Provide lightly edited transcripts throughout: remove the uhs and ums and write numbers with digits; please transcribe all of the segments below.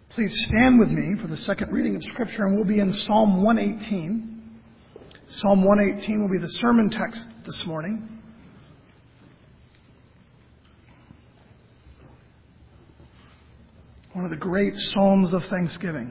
Please stand with me for the second reading of Scripture, and we'll be in Psalm 118. Psalm 118 will be the sermon text this morning. One of the great psalms of thanksgiving.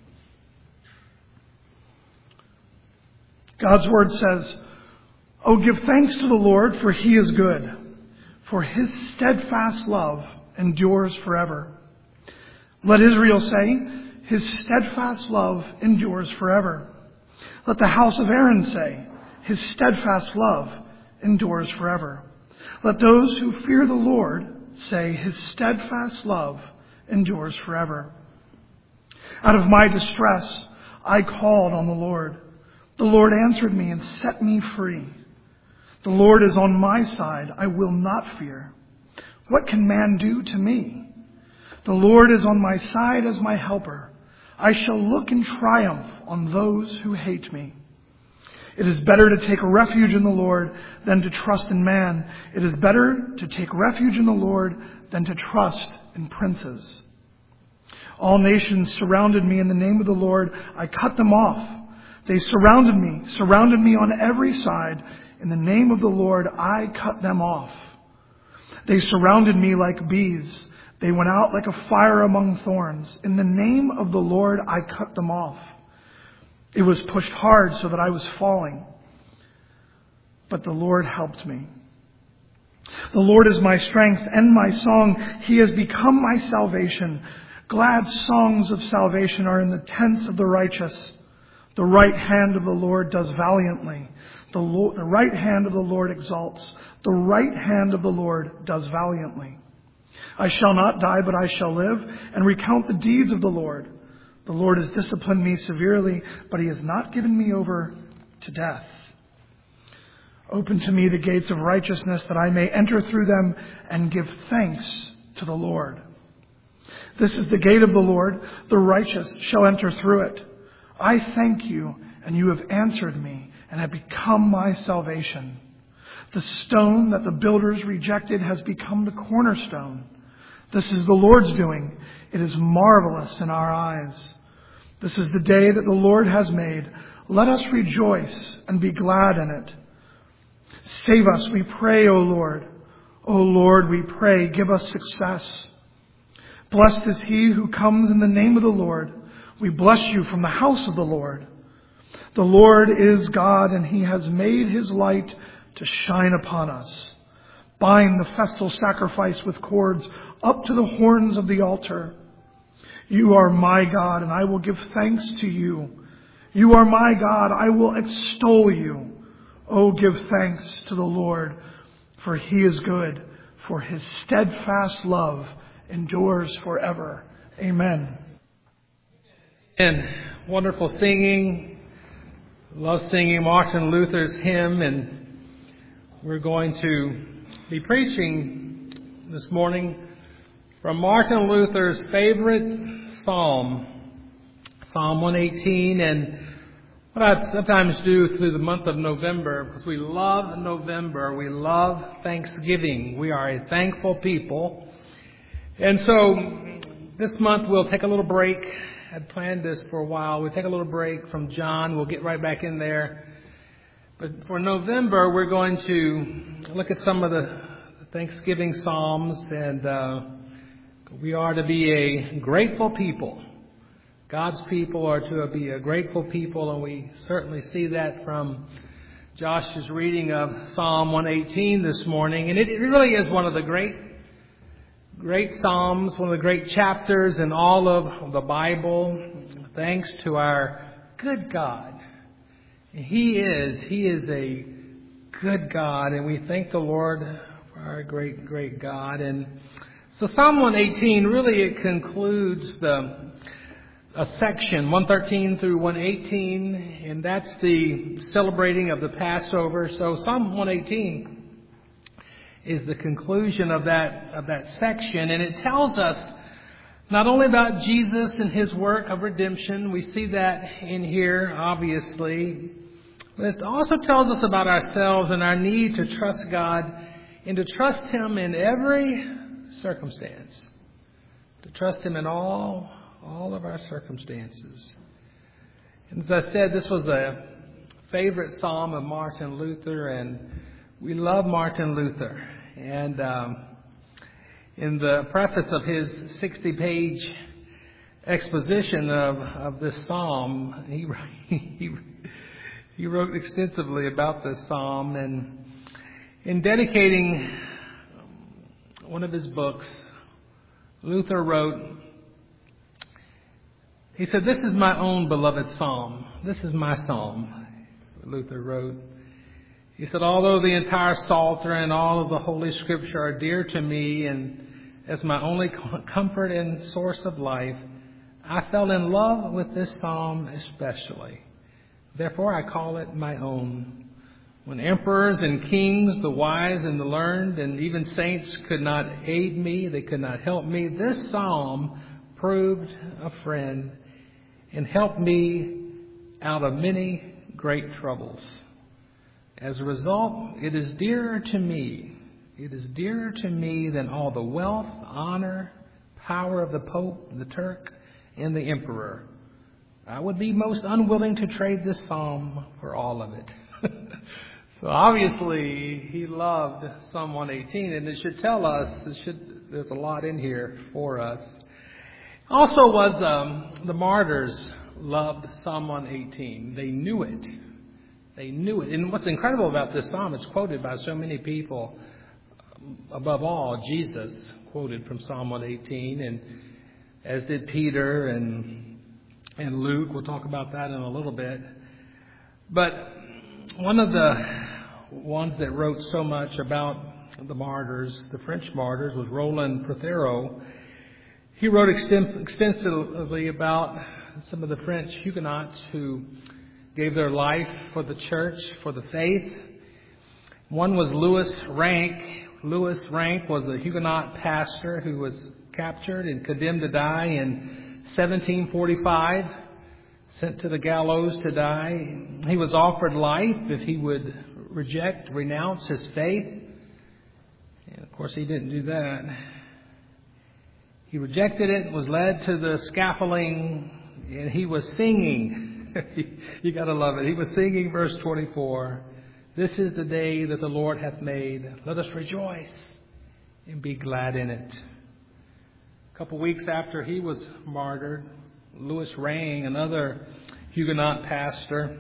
God's word says, "Oh, give thanks to the Lord, for he is good, for his steadfast love endures forever. Let Israel say, his steadfast love endures forever. Let the house of Aaron say, his steadfast love endures forever. Let those who fear the Lord say, his steadfast love endures forever. Out of my distress, I called on the Lord. The Lord answered me and set me free. The Lord is on my side. I will not fear. What can man do to me? The Lord is on my side as my helper. I shall look in triumph on those who hate me. It is better to take refuge in the Lord than to trust in man. It is better to take refuge in the Lord than to trust in princes. All nations surrounded me in the name of the Lord. I cut them off. They surrounded me on every side. In the name of the Lord, I cut them off. They surrounded me like bees. They went out like a fire among thorns. In the name of the Lord, I cut them off. It was pushed hard so that I was falling. But the Lord helped me. The Lord is my strength and my song. He has become my salvation. Glad songs of salvation are in the tents of the righteous. The right hand of the Lord does valiantly. The right hand of the Lord exalts. The right hand of the Lord does valiantly. I shall not die, but I shall live and recount the deeds of the Lord. The Lord has disciplined me severely, but he has not given me over to death. Open to me the gates of righteousness, that I may enter through them and give thanks to the Lord. This is the gate of the Lord. The righteous shall enter through it. I thank you, and you have answered me and have become my salvation. The stone that the builders rejected has become the cornerstone. This is the Lord's doing. It is marvelous in our eyes. This is the day that the Lord has made. Let us rejoice and be glad in it. Save us, we pray, O Lord. O Lord, we pray, give us success. Blessed is he who comes in the name of the Lord. We bless you from the house of the Lord. The Lord is God, and he has made his light to shine upon us. Bind the festal sacrifice with cords up to the horns of the altar. You are my God, and I will give thanks to you. You are my God, I will extol you. Oh, give thanks to the Lord, for he is good, for his steadfast love endures forever. Amen. And wonderful singing. Love singing Martin Luther's hymn, and we're going to be preaching this morning from Martin Luther's favorite psalm, Psalm 118. And what I sometimes do through the month of November, because we love November, we love Thanksgiving. We are a thankful people. And so this month we'll take a little break. I'd planned this for a while. We'll take a little break from John. We'll get right back in there. But for November, we're going to look at some of the Thanksgiving Psalms, and we are to be a grateful people. God's people are to be a grateful people, and we certainly see that from Josh's reading of Psalm 118 this morning. And it really is one of the great Psalms, one of the great chapters in all of the Bible, thanks to our good God. He is a good God, and we thank the Lord for our great, great God. And so Psalm 118, really it concludes a section, 113 through 118, and that's the celebrating of the Passover. So Psalm 118 is the conclusion of that section, and it tells us not only about Jesus and his work of redemption, we see that in here, obviously, but it also tells us about ourselves and our need to trust God and to trust him in every circumstance, to trust him in all all of our circumstances. And as I said, this was a favorite psalm of Martin Luther, and we love Martin Luther. And in the preface of his 60-page exposition of this psalm, he wrote extensively about this psalm. And in dedicating one of his books, Luther wrote, he said, "This is my own beloved psalm. This is my psalm," Luther wrote. He said, "Although the entire Psalter and all of the Holy Scripture are dear to me and as my only comfort and source of life, I fell in love with this psalm especially. Therefore I call it my own. When emperors and kings, the wise and the learned, and even saints could not aid me, they could not help me, this psalm proved a friend and helped me out of many great troubles. As a result, it is dearer to me. It is dearer to me than all the wealth, honor, power of the Pope, the Turk, and the Emperor. I would be most unwilling to trade this psalm for all of it." So obviously, he loved Psalm 118, and it should tell us, there's a lot in here for us. Also was the martyrs loved Psalm 118. They knew it. They knew it. And what's incredible about this psalm, it's quoted by so many people. Above all, Jesus quoted from Psalm 118, and as did Peter and Luke. We'll talk about that in a little bit. But one of the ones that wrote so much about the martyrs, the French martyrs, was Roland Prothero. He wrote extensively about some of the French Huguenots who gave their life for the church, for the faith. One was Louis Rank. Louis Rank was a Huguenot pastor who was captured and condemned to die in 1745, sent to the gallows to die. He was offered life if he would renounce his faith. And of course, he didn't do that. He rejected it, was led to the scaffolding, and he was singing. You got to love it. He was singing verse 24. "This is the day that the Lord hath made. Let us rejoice and be glad in it." A couple weeks after he was martyred, Louis Rank, another Huguenot pastor,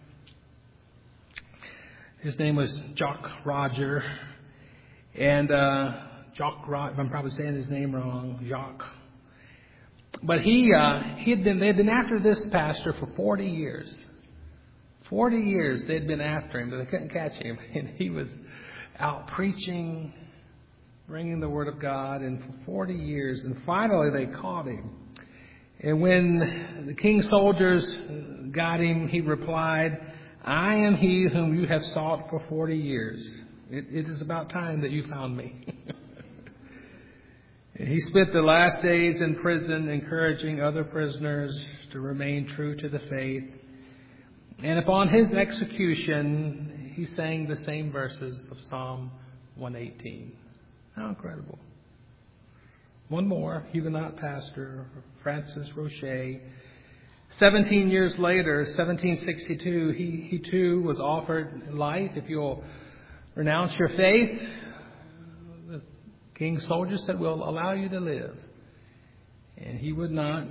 his name was Jacques Roger, and I'm probably saying his name wrong, Jacques. But they had been after this pastor for 40 years. 40 years they'd been after him, but they couldn't catch him. And he was out preaching, bringing the Word of God, and for 40 years. And finally they caught him. And when the king's soldiers got him, he replied, "I am he whom you have sought for 40 years. It is about time that you found me." He spent the last days in prison encouraging other prisoners to remain true to the faith. And upon his execution, he sang the same verses of Psalm 118. How incredible. One more, Huguenot pastor, Francis Rocher. 17 years later, 1762, he too was offered life. If you'll renounce your faith, the king's soldiers said, "We'll allow you to live." And he would not.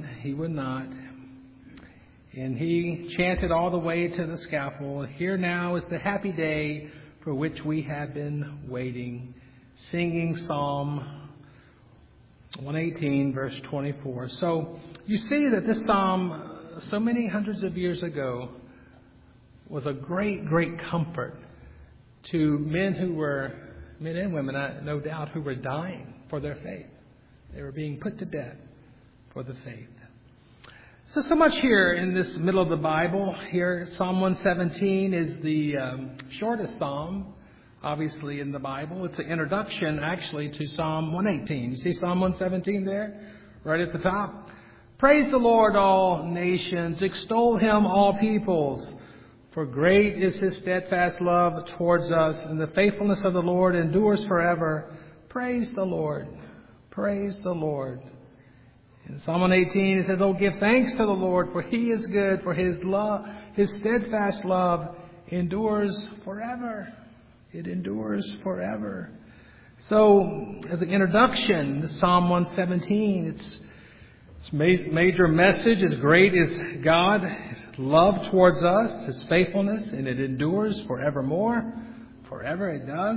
And he chanted all the way to the scaffold, "Here now is the happy day for which we have been waiting," singing Psalm 118, verse 24. So you see that this psalm, so many hundreds of years ago, was a great, great comfort to men and women, no doubt, who were dying for their faith. They were being put to death for the faith. So much here in this middle of the Bible. Here, Psalm 117 is the shortest psalm, obviously, in the Bible. It's an introduction, actually, to Psalm 118. You see Psalm 117 there, right at the top? "Praise the Lord, all nations. Extol him, all peoples. For great is his steadfast love towards us, and the faithfulness of the Lord endures forever. Praise the Lord. Praise the Lord." In Psalm 118 it says, "Oh, give thanks to the Lord, for He is good, for His steadfast love endures forever." It endures forever. So, as an introduction to Psalm 117, its major message is great is God, His love towards us, His faithfulness, and it endures forevermore. Forever it does.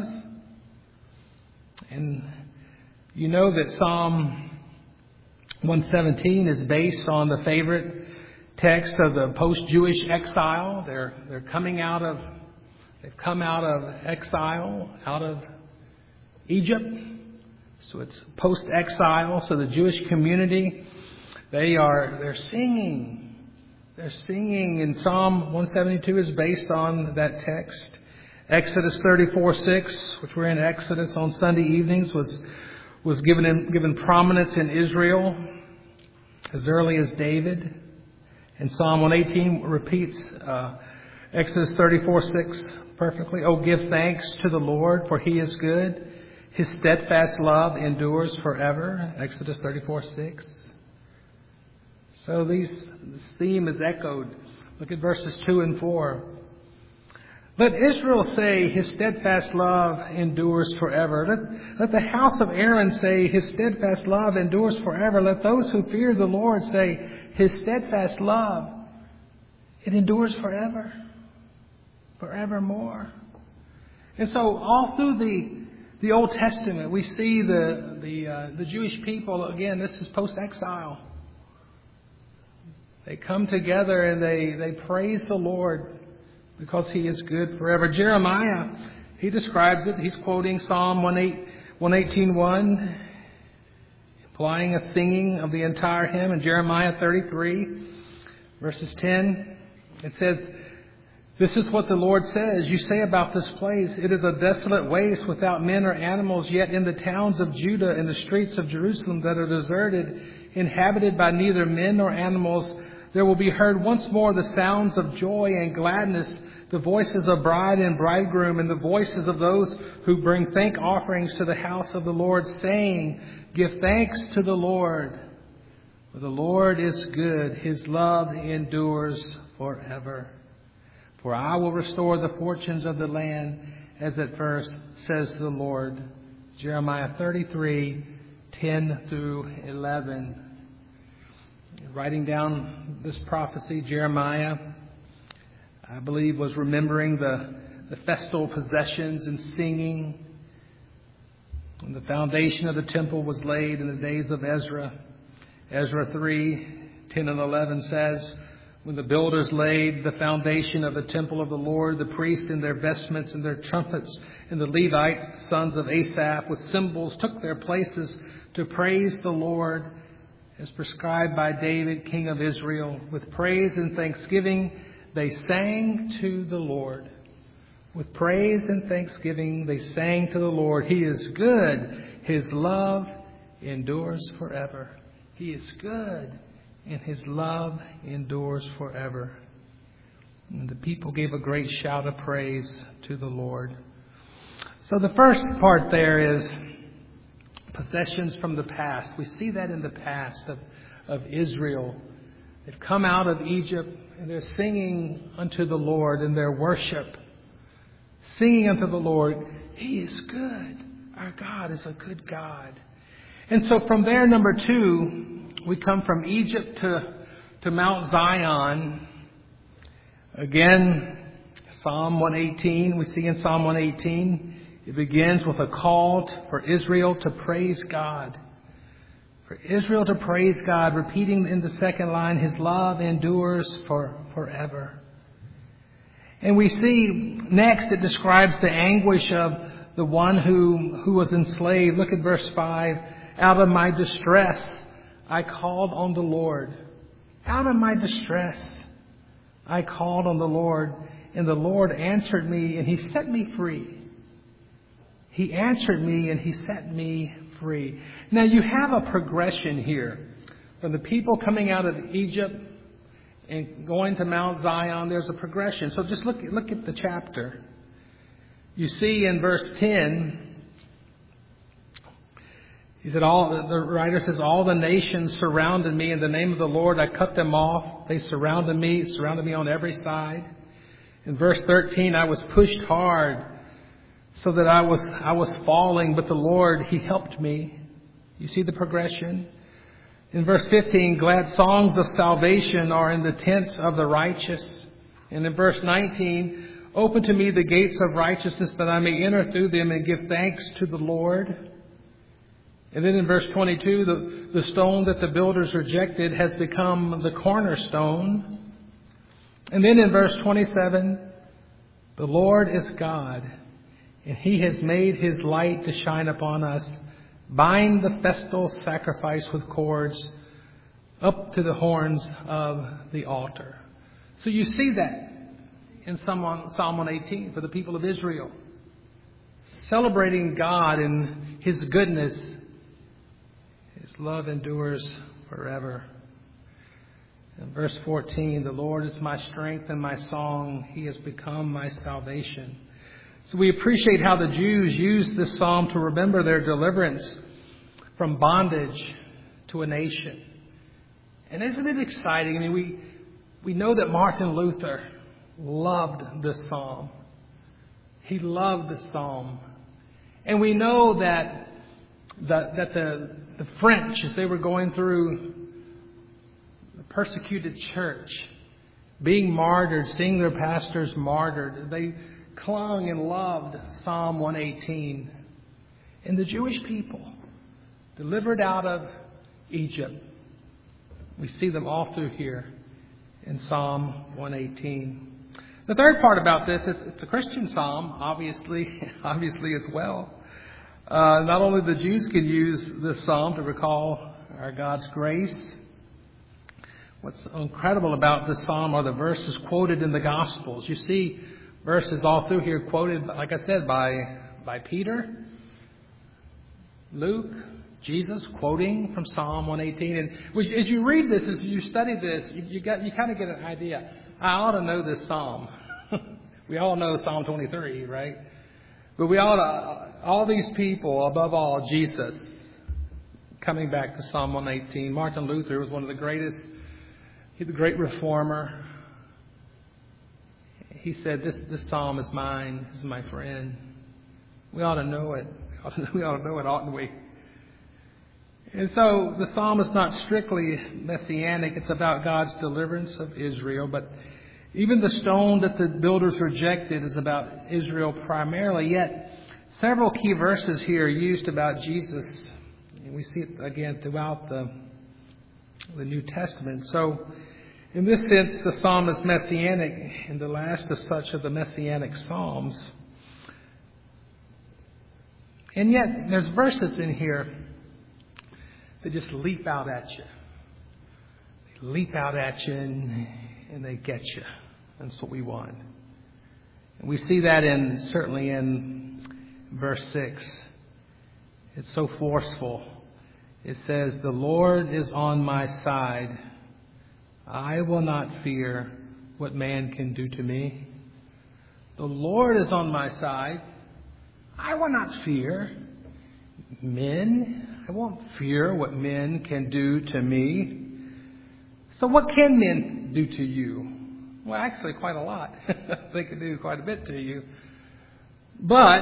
And you know that Psalm 117 is based on the favorite text of the post-Jewish exile. They've come out of exile, out of Egypt. So it's post-exile. So the Jewish community, they're singing. They're singing, and Psalm 172 is based on that text. Exodus 34:6, which we're in Exodus on Sunday evenings, was given prominence in Israel as early as David. And Psalm 118 repeats Exodus 34:6 perfectly. "Oh, give thanks to the Lord, for He is good. His steadfast love endures forever." Exodus 34:6. So this theme is echoed. Look at verses 2 and 4. "Let Israel say, His steadfast love endures forever. Let the house of Aaron say, His steadfast love endures forever. Let those who fear the Lord say, His steadfast love, it endures forever, forevermore." And so all through the Old Testament, we see the Jewish people, again, this is post-exile. They come together and they praise the Lord because He is good forever. Jeremiah, he describes it. He's quoting Psalm 118:1, implying a singing of the entire hymn. In Jeremiah 33, verses 10, it says, "This is what the Lord says. You say about this place, it is a desolate waste without men or animals, yet in the towns of Judah and the streets of Jerusalem that are deserted, inhabited by neither men nor animals, there will be heard once more the sounds of joy and gladness, the voices of bride and bridegroom, and the voices of those who bring thank offerings to the house of the Lord, saying, Give thanks to the Lord, for the Lord is good. His love endures forever. For I will restore the fortunes of the land, as at first, says the Lord." Jeremiah 33:10 through 11. Writing down this prophecy, Jeremiah, I believe, was remembering the festal possessions and singing when the foundation of the temple was laid in the days of Ezra. Ezra 3:10 and 11 says, "When the builders laid the foundation of the temple of the Lord, the priests in their vestments and their trumpets, and the Levites, sons of Asaph, with cymbals, took their places to praise the Lord, as prescribed by David, king of Israel. With praise and thanksgiving, they sang to the Lord." With praise and thanksgiving, they sang to the Lord. "He is good. His love endures forever." He is good, and His love endures forever. And the people gave a great shout of praise to the Lord. So the first part there is possessions from the past. We see that in the past of Israel. They've come out of Egypt and they're singing unto the Lord in their worship. Singing unto the Lord, He is good. Our God is a good God. And so from there, number 2, we come from Egypt to Mount Zion. Again, Psalm 118, we see in Psalm 118, it begins with a call for Israel to praise God. For Israel to praise God, repeating in the second line, His love endures forever. And we see next it describes the anguish of the one who was enslaved. Look at verse 5. "Out of my distress, I called on the Lord." Out of my distress, I called on the Lord, and the Lord answered me, and He set me free. He answered me, and He set me free. Now you have a progression here. From the people coming out of Egypt and going to Mount Zion, there's a progression. So just look at the chapter. You see in verse 10, He said, the writer says, all the nations surrounded me. In the name of the Lord, I cut them off. They surrounded me on every side. In verse 13, I was pushed hard so that I was falling, but the Lord, He helped me. You see the progression? In verse 15, glad songs of salvation are in the tents of the righteous. And in verse 19, open to me the gates of righteousness that I may enter through them and give thanks to the Lord. And then in verse 22, the stone that the builders rejected has become the cornerstone. And then in verse 27, the Lord is God, and He has made His light to shine upon us. Bind the festal sacrifice with cords up to the horns of the altar. So you see that in Psalm 118 for the people of Israel. Celebrating God and His goodness. His love endures forever. In verse 14, the Lord is my strength and my song. He has become my salvation. So we appreciate how the Jews used this psalm to remember their deliverance from bondage to a nation. And isn't it exciting? I mean, we know that Martin Luther loved this psalm. He loved this psalm. And we know that the French, as they were going through the persecuted church, being martyred, seeing their pastors martyred, they clung and loved Psalm 118. And the Jewish people, delivered out of Egypt, we see them all through here in Psalm 118. The third part about this is it's a Christian psalm, obviously as well. Not only the Jews can use this psalm to recall our God's grace. What's incredible about this psalm are the verses quoted in the Gospels. You see verses all through here quoted, like I said, by Peter, Luke, Jesus quoting from Psalm 118. And as you read this, as you study this, you kind of get an idea. I ought to know this psalm. We all know Psalm 23, right? But we ought to, all these people, above all, Jesus, coming back to Psalm 118. Martin Luther was one of the greatest, the great reformer. He said, this psalm is mine, this is my friend. We ought to know it. We ought to know it, oughtn't we? And so the psalm is not strictly messianic. It's about God's deliverance of Israel. But even the stone that the builders rejected is about Israel primarily. Yet several key verses here are used about Jesus. And we see it again throughout the New Testament. So in this sense, the psalm is messianic and the last of such of the messianic psalms. And yet there's verses in here that just leap out at you. They leap out at you and they get you. That's what we want. And we see that certainly in verse 6. It's so forceful. It says, the Lord is on my side. I will not fear what man can do to me. The Lord is on my side. I will not fear men. I won't fear what men can do to me. So what can men do to you? Well, actually quite a lot. They can do quite a bit to you. But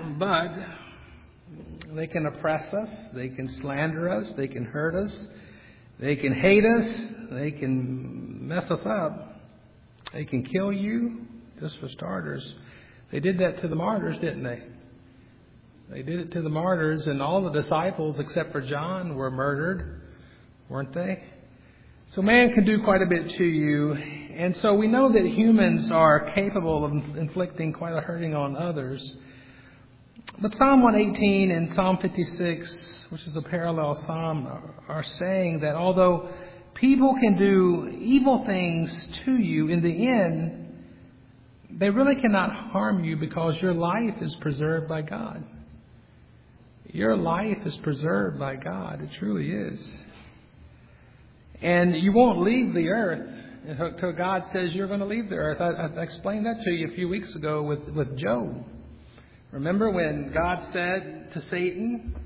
they can oppress us. They can slander us. They can hurt us. They can hate us. They can mess us up. They can kill you, just for starters. They did that to the martyrs, didn't they? They did it to the martyrs, and all the disciples, except for John, were murdered, weren't they? So man can do quite a bit to you. And so we know that humans are capable of inflicting quite a hurting on others. But Psalm 118 and Psalm 56, which is a parallel psalm, are saying that although people can do evil things to you, in the end, they really cannot harm you because your life is preserved by God. Your life is preserved by God. It truly is. And you won't leave the earth until God says you're going to leave the earth. I explained that to you a few weeks ago with Job. Remember when God said to Satan,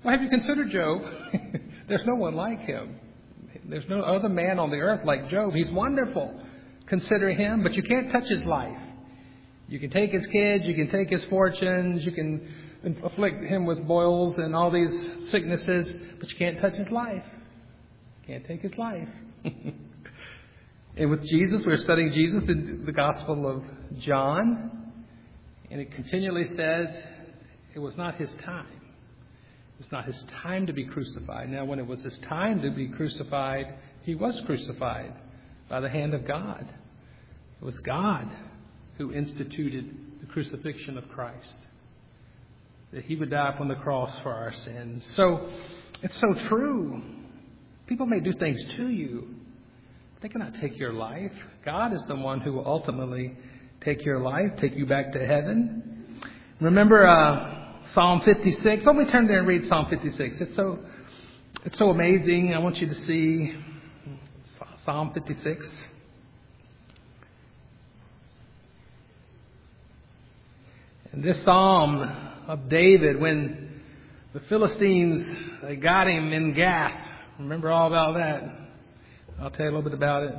Well, have you considered Job? There's no one like him. There's no other man on the earth like Job. He's wonderful. Consider him, but you can't touch his life. You can take his kids, you can take his fortunes, you can afflict him with boils and all these sicknesses, but you can't touch his life. Can't take his life. And with Jesus, we're studying Jesus in the Gospel of John, and it continually says it was not his time. It was not his time to be crucified. Now, when it was his time to be crucified, he was crucified by the hand of God. It was God who instituted the crucifixion of Christ, that he would die upon the cross for our sins. So, it's so true. People may do things to you. They cannot take your life. God is the one who will ultimately take your life, take you back to heaven. Remember Psalm 56? Let me turn there and read Psalm 56. It's so amazing. I want you to see Psalm 56. And this Psalm of David, when the Philistines, they got him in Gath. Remember all about that? I'll tell you a little bit about it.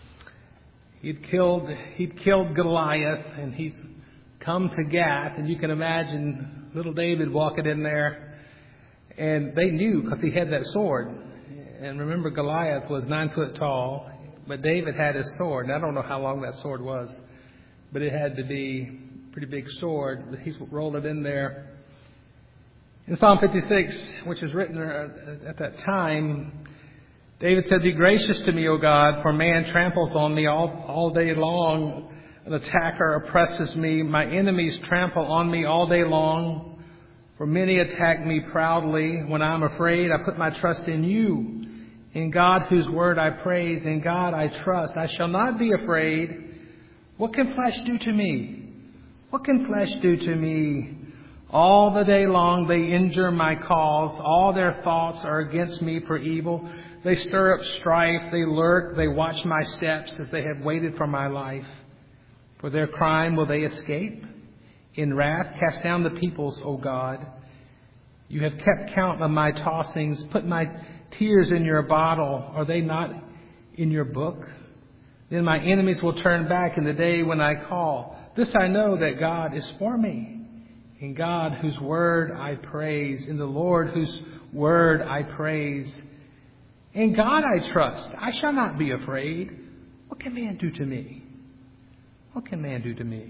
He'd killed Goliath, and he's come to Gath, and you can imagine little David walking in there, and they knew because he had that sword. And remember, Goliath was 9 foot tall, but David had his sword. And I don't know how long that sword was, but it had to be a pretty big sword. But he's rolled it in there. In Psalm 56, which was written at that time, David said, "Be gracious to me, O God, for man tramples on me all day long. An attacker oppresses me. My enemies trample on me all day long. For many attack me proudly. When I am afraid, I put my trust in you. In God, whose word I praise, in God I trust. I shall not be afraid. What can flesh do to me? What can flesh do to me? All the day long they injure my cause. All their thoughts are against me for evil. They stir up strife. They lurk. They watch my steps as they have waited for my life. For their crime will they escape? In wrath, cast down the peoples, O God. You have kept count of my tossings. Put my tears in your bottle. Are they not in your book? Then my enemies will turn back in the day when I call. This I know, that God is for me. In God, whose word I praise. In the Lord, whose word I praise. In God I trust. I shall not be afraid. What can man do to me? What can man do to me?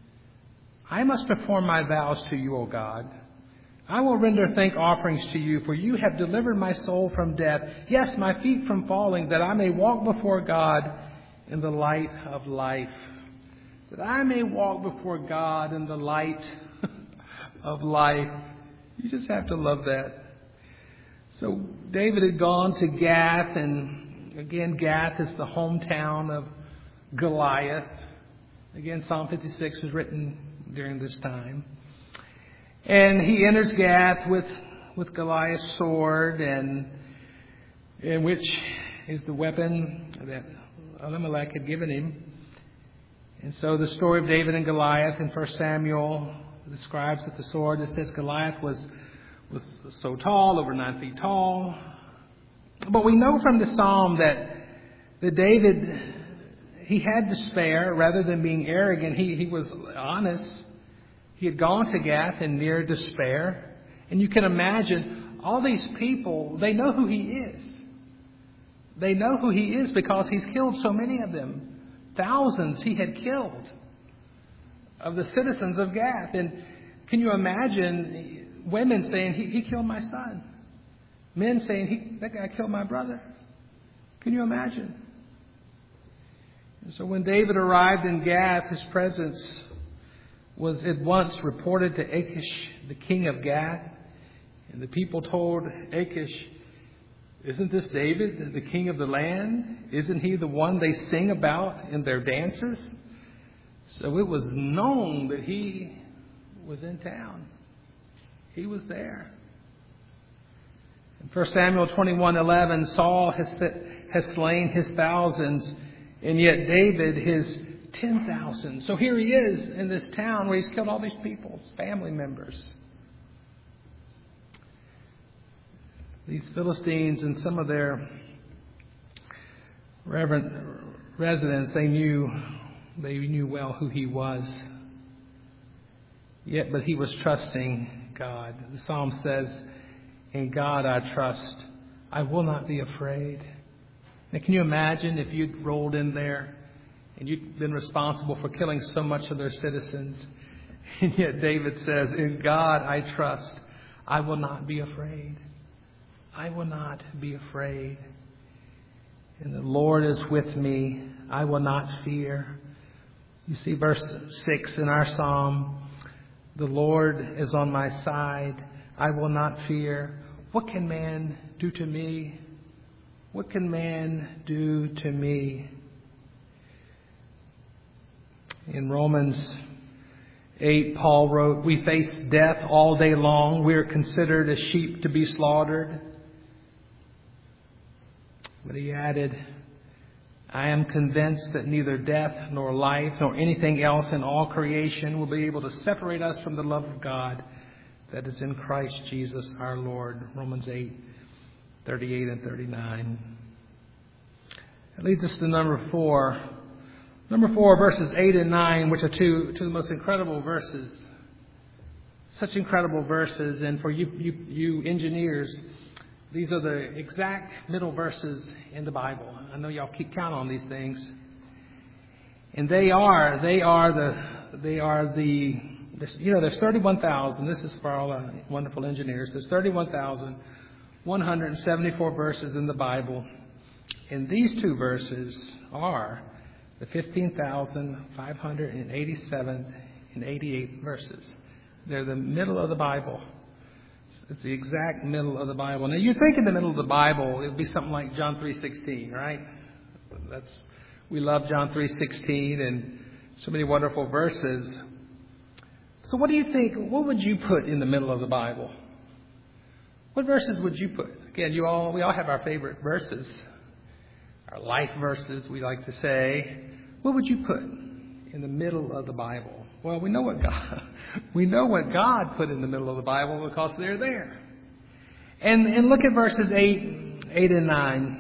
I must perform my vows to you, O God. I will render thank offerings to you, for you have delivered my soul from death. Yes, my feet from falling, that I may walk before God in the light of life. That I may walk before God in the light of life. You just have to love that. So David had gone to Gath, and again, Gath is the hometown of Goliath. Again, Psalm 56 was written during this time. And he enters Gath with Goliath's sword, and which is the weapon that Elimelech had given him. And so the story of David and Goliath in 1 Samuel describes that the sword, it says Goliath was so tall, over 9 feet tall. But we know from the psalm that David, he had despair. Rather than being arrogant, he was honest. He had gone to Gath in near despair. And you can imagine all these people, they know who he is. They know who he is because he's killed so many of them. Thousands he had killed of the citizens of Gath. And can you imagine women saying, he killed my son? Men saying, that guy killed my brother. Can you imagine? And so when David arrived in Gath, his presence was at once reported to Achish, the king of Gath. And the people told Achish, "Isn't this David, the king of the land? Isn't he the one they sing about in their dances?" So it was known that he was in town. He was there. In 1 Samuel 21:11, Saul has slain his thousands, and yet David his 10,000. So here he is in this town where he's killed all these people, family members. These Philistines and some of their reverent residents, they knew well who he was. But he was trusting God. The psalm says, "In God I trust. I will not be afraid." Now, can you imagine if you'd rolled in there and you'd been responsible for killing so much of their citizens, and yet David says, "In God I trust. I will not be afraid. I will not be afraid. And the Lord is with me. I will not fear." You see verse 6 in our psalm, "The Lord is on my side. I will not fear. What can man do to me? What can man do to me?" In Romans 8, Paul wrote, "We face death all day long. We are considered as sheep to be slaughtered." But he added, "I am convinced that neither death nor life nor anything else in all creation will be able to separate us from the love of God that is in Christ Jesus our Lord." Romans 8, 38 and 39. It leads us to number 4. Number 4, verses 8 and 9, which are two of the most incredible verses. Such incredible verses. And for you engineers, these are the exact middle verses in the Bible. I know y'all keep count on these things. And there's 31,000. This is for all our wonderful engineers. There's 31,174 verses in the Bible. And these two verses are the 15,587 and 88 verses. They're the middle of the Bible. It's the exact middle of the Bible. Now, you think in the middle of the Bible, it would be something like John 3:16, right? We love John 3:16 and so many wonderful verses. So what do you think? What would you put in the middle of the Bible? What verses would you put? Again, we all have our favorite verses, our life verses, we like to say. What would you put in the middle of the Bible? Well, we know what God put in the middle of the Bible because they're there. And look at verses 8 and 9.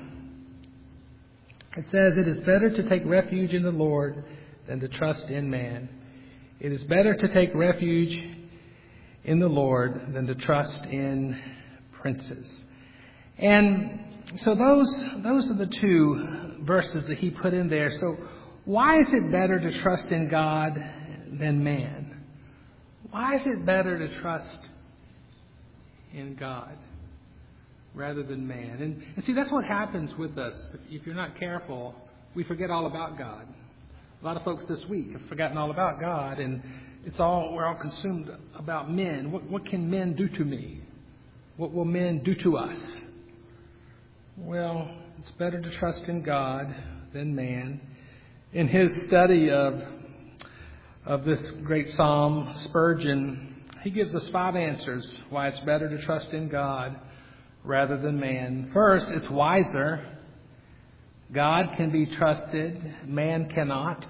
It says, "It is better to take refuge in the Lord than to trust in man. It is better to take refuge in the Lord than to trust in princes." And so those are the two verses that he put in there. So why is it better to trust in God than man? Why is it better to trust in God rather than man? And see, that's what happens with us. If you're not careful, we forget all about God. A lot of folks this week have forgotten all about God, and we're all consumed about men. What can men do to me? What will men do to us? Well, it's better to trust in God than man. In his study of this great psalm, Spurgeon, he gives us 5 answers why it's better to trust in God rather than man. First, it's wiser. God can be trusted. Man cannot.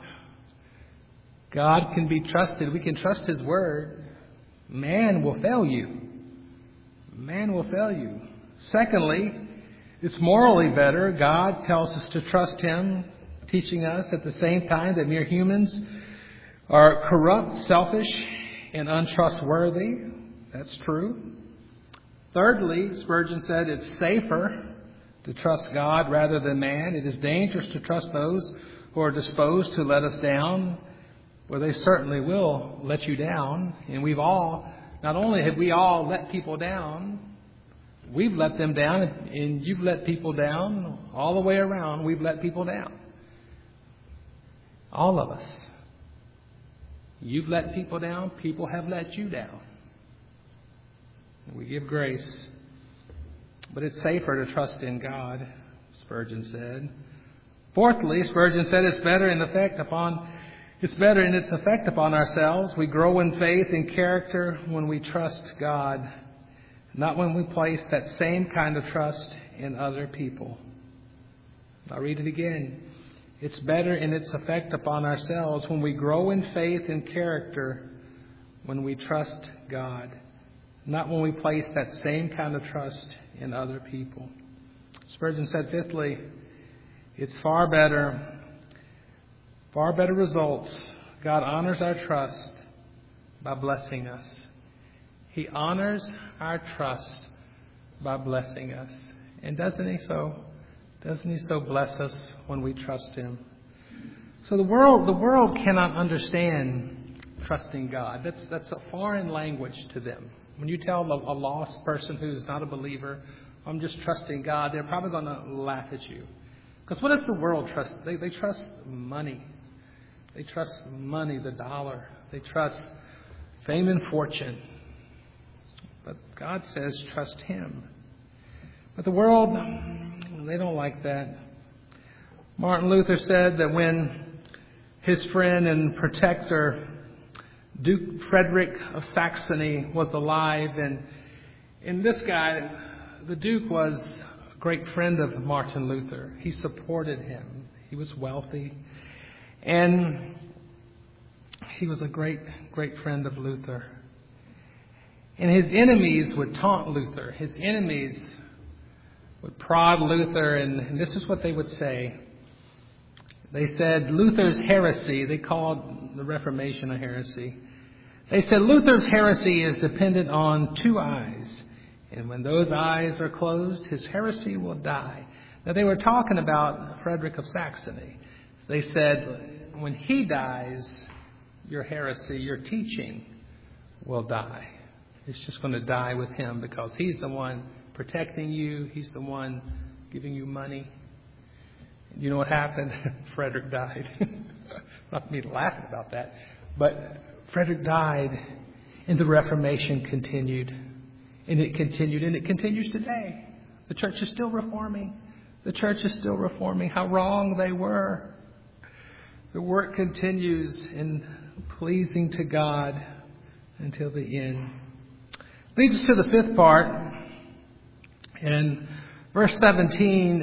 God can be trusted. We can trust his word. Man will fail you. Man will fail you. Secondly, it's morally better. God tells us to trust him, teaching us at the same time that mere humans are corrupt, selfish, and untrustworthy. That's true. Thirdly, Spurgeon said it's safer to trust God rather than man. It is dangerous to trust those who are disposed to let us down. Well, they certainly will let you down. And not only have we all let people down, we've let them down, and you've let people down. All the way around, we've let people down. All of us. You've let people down. People have let you down. We give grace. But it's safer to trust in God, Spurgeon said. Fourthly, Spurgeon said it's better in its effect upon ourselves. We grow in faith and character when we trust God, not when we place that same kind of trust in other people. I'll read it again. It's better in its effect upon ourselves when we grow in faith and character when we trust God, not when we place that same kind of trust in other people. Spurgeon said, fifthly, it's far better results. God honors our trust by blessing us. He honors our trust by blessing us. And doesn't he so bless us when we trust him? So the world cannot understand trusting God. That's a foreign language to them. When you tell a lost person who's not a believer, I'm just trusting God, they're probably going to laugh at you. Because what does the world trust? They trust money. They trust money, the dollar. They trust fame and fortune. But God says trust him. But the world, they don't like that. Martin Luther said that when his friend and protector, Duke Frederick of Saxony, was alive, and this guy, the Duke, was a great friend of Martin Luther. He supported him. He was wealthy. And he was a great, great friend of Luther. And his enemies would taunt Luther. His enemies would prod Luther, and this is what they would say. They said Luther's heresy, they called the Reformation a heresy. They said Luther's heresy is dependent on two eyes. And when those eyes are closed, his heresy will die. Now they were talking about Frederick of Saxony. They said, when he dies, your heresy, your teaching will die. It's just going to die with him because he's the one protecting you. He's the one giving you money. You know what happened? Frederick died. Not me laughing about that. But Frederick died, and the Reformation continued. And it continued, and it continues today. The church is still reforming. The church is still reforming. How wrong they were. The work continues in pleasing to God until the end. Leads us to the fifth part. In verse 17,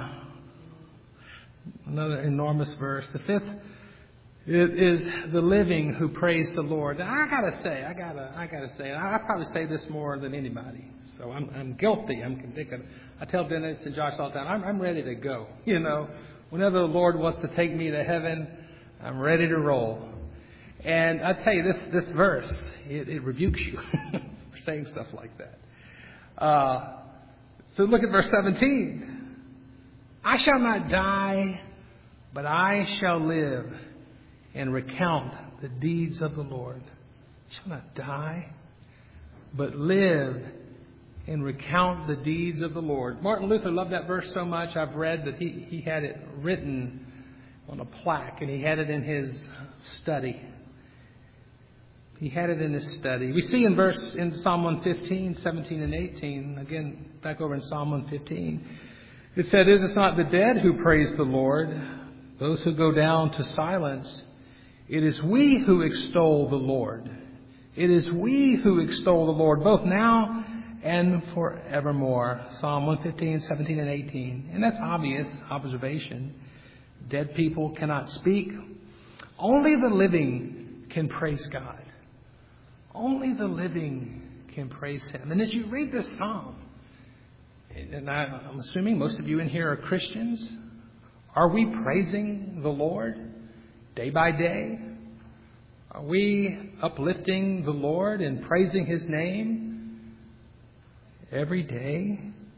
another enormous verse. The fifth is the living who praise the Lord. I gotta say, I probably say this more than anybody. So I'm guilty. I'm convicted. I tell Dennis and Josh all the time, I'm ready to go. You know, whenever the Lord wants to take me to heaven, I'm ready to roll. And I tell you, this verse, it rebukes you for saying stuff like that. So look at verse 17. I shall not die, but I shall live and recount the deeds of the Lord. I shall not die, but live and recount the deeds of the Lord. Martin Luther loved that verse so much. I've read that he had it written on a plaque, and he had it in his study. He had it in his study. We see in Psalm 115, 17 and 18, again, back over in Psalm 115, it said, "It is not the dead who praise the Lord, those who go down to silence. It is we who extol the Lord. It is we who extol the Lord, both now and forevermore." Psalm 115, 17 and 18. And that's obvious observation. Dead people cannot speak. Only the living can praise God. Only the living can praise him. And as you read this psalm, and I'm assuming most of you in here are Christians, are we praising the Lord day by day? Are we uplifting the Lord and praising his name every day?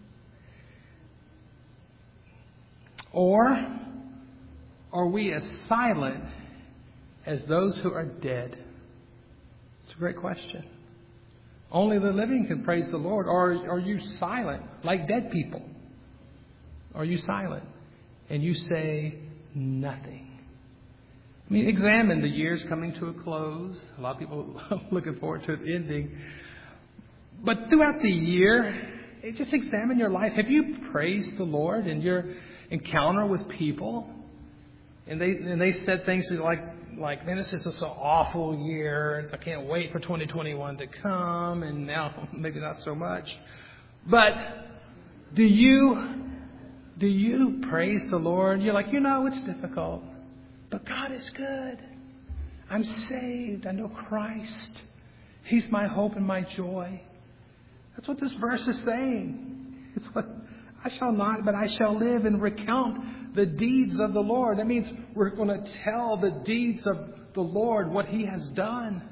Or are we as silent as those who are dead? It's a great question. Only the living can praise the Lord. Or are you silent like dead people? Are you silent and you say nothing? I mean, examine the years coming to a close. A lot of people are looking forward to it ending. But throughout the year, just examine your life. Have you praised the Lord in your encounter with people? And they said things like, man, this is just an awful year. I can't wait for 2021 to come. And now maybe not so much. But do you praise the Lord? You're like, it's difficult. But God is good. I'm saved. I know Christ. He's my hope and my joy. That's what this verse is saying. It's what I shall not, but I shall live and recount the deeds of the Lord. That means we're going to tell the deeds of the Lord, what He has done.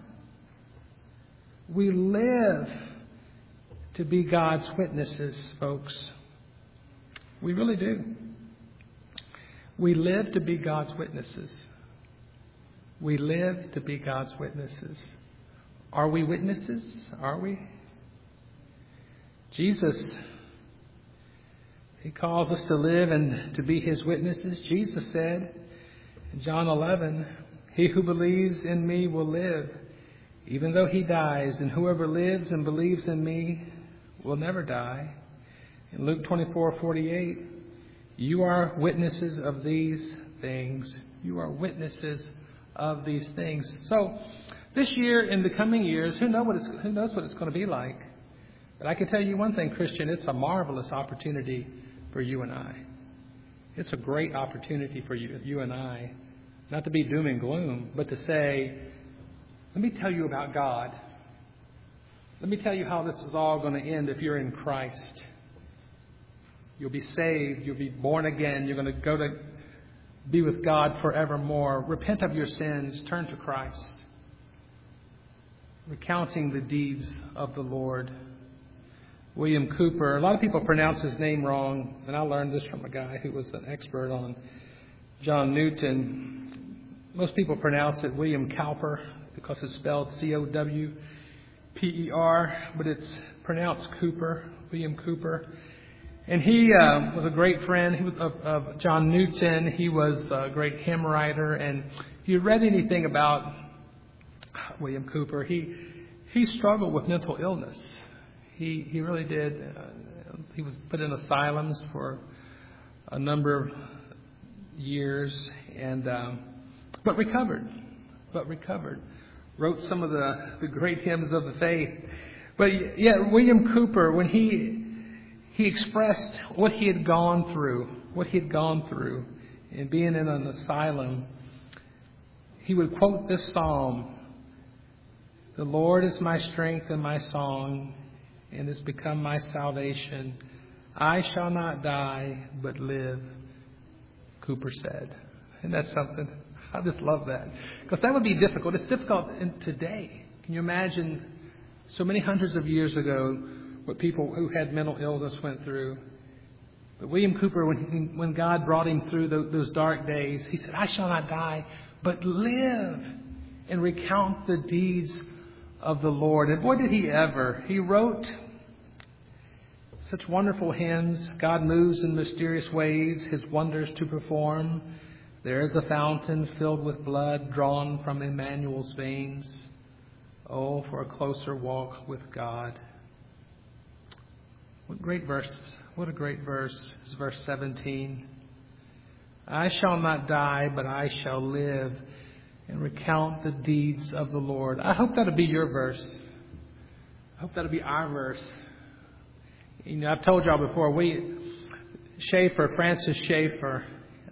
We live to be God's witnesses, folks. We really do. We live to be God's witnesses. We live to be God's witnesses. Are we witnesses? Are we? Jesus, He calls us to live and to be His witnesses. Jesus said in John 11, "He who believes in me will live, even though he dies, and whoever lives and believes in me will never die." In Luke 24:48, you are witnesses of these things. You are witnesses of these things. So, this year and the coming years, who knows what it's going to be like? But I can tell you one thing, Christian, it's a marvelous opportunity for you and I. It's a great opportunity for you and I, not to be doom and gloom, but to say, let me tell you about God. Let me tell you how this is all going to end if you're in Christ. You'll be saved. You'll be born again. You're going to go to be with God forevermore. Repent of your sins. Turn to Christ. Recounting the deeds of the Lord. William Cooper. A lot of people pronounce his name wrong, and I learned this from a guy who was an expert on John Newton. Most people pronounce it William Cowper because it's spelled Cowper, but it's pronounced Cooper, William Cooper. And he was a great friend of John Newton. He was a great hymn writer. And if you read anything about William Cooper, he struggled with mental illness. He really did. He was put in asylums for a number of years, and but recovered. Wrote some of the great hymns of the faith. But yeah, William Cooper, when he expressed what he had gone through in being in an asylum, he would quote this psalm: "The Lord is my strength and my song, and has become my salvation. I shall not die, but live," Cooper said. And that's something, I just love that. Because that would be difficult. It's difficult today. Can you imagine so many hundreds of years ago what people who had mental illness went through? But William Cooper, when God brought him through those dark days, he said, "I shall not die, but live and recount the deeds of the Lord." And boy, did he ever. He wrote such wonderful hymns. God moves in mysterious ways, His wonders to perform. There is a fountain filled with blood drawn from Emmanuel's veins. Oh, for a closer walk with God. What great verse. What a great verse. It's verse 17. "I shall not die, but I shall live and recount the deeds of the Lord." I hope that'll be your verse. I hope that'll be our verse. You know, I've told y'all before, Francis Schaeffer,